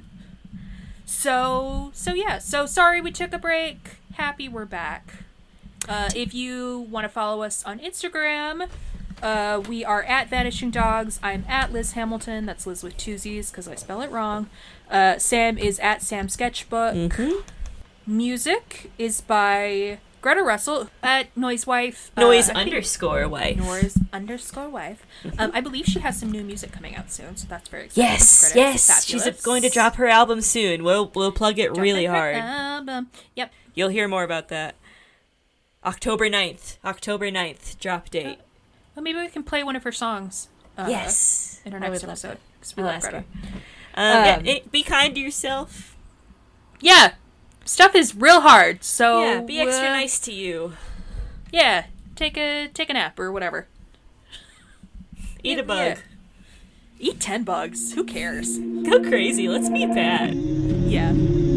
So sorry we took a break. Happy we're back. If you want to follow us on Instagram, we are at Vanishing Dogs. I'm at Liz Hamilton. That's Liz with two Z's because I spell it wrong. Sam is at Sam Sketchbook. Mm-hmm. Music is by Greta Russell at Noise Wife. Noise I think- underscore wife. Noise_wife. I believe she has some new music coming out soon, so that's very exciting. Yes, Greta is yes. She's fabulous. going to drop her album soon. We'll plug it really Drop her hard. album. Yep. You'll hear more about that. October 9th, drop date. Well, maybe we can play one of her songs. Yes. In our I next would love episode. that. 'Cause we I'll love ask Greta. her. Be kind to yourself. Yeah. Stuff is real hard, so Yeah, be extra nice to you. Yeah, take a nap or whatever. Eat a bug. Yeah. Eat 10 bugs. Who cares? Go crazy. Let's be bad. Yeah.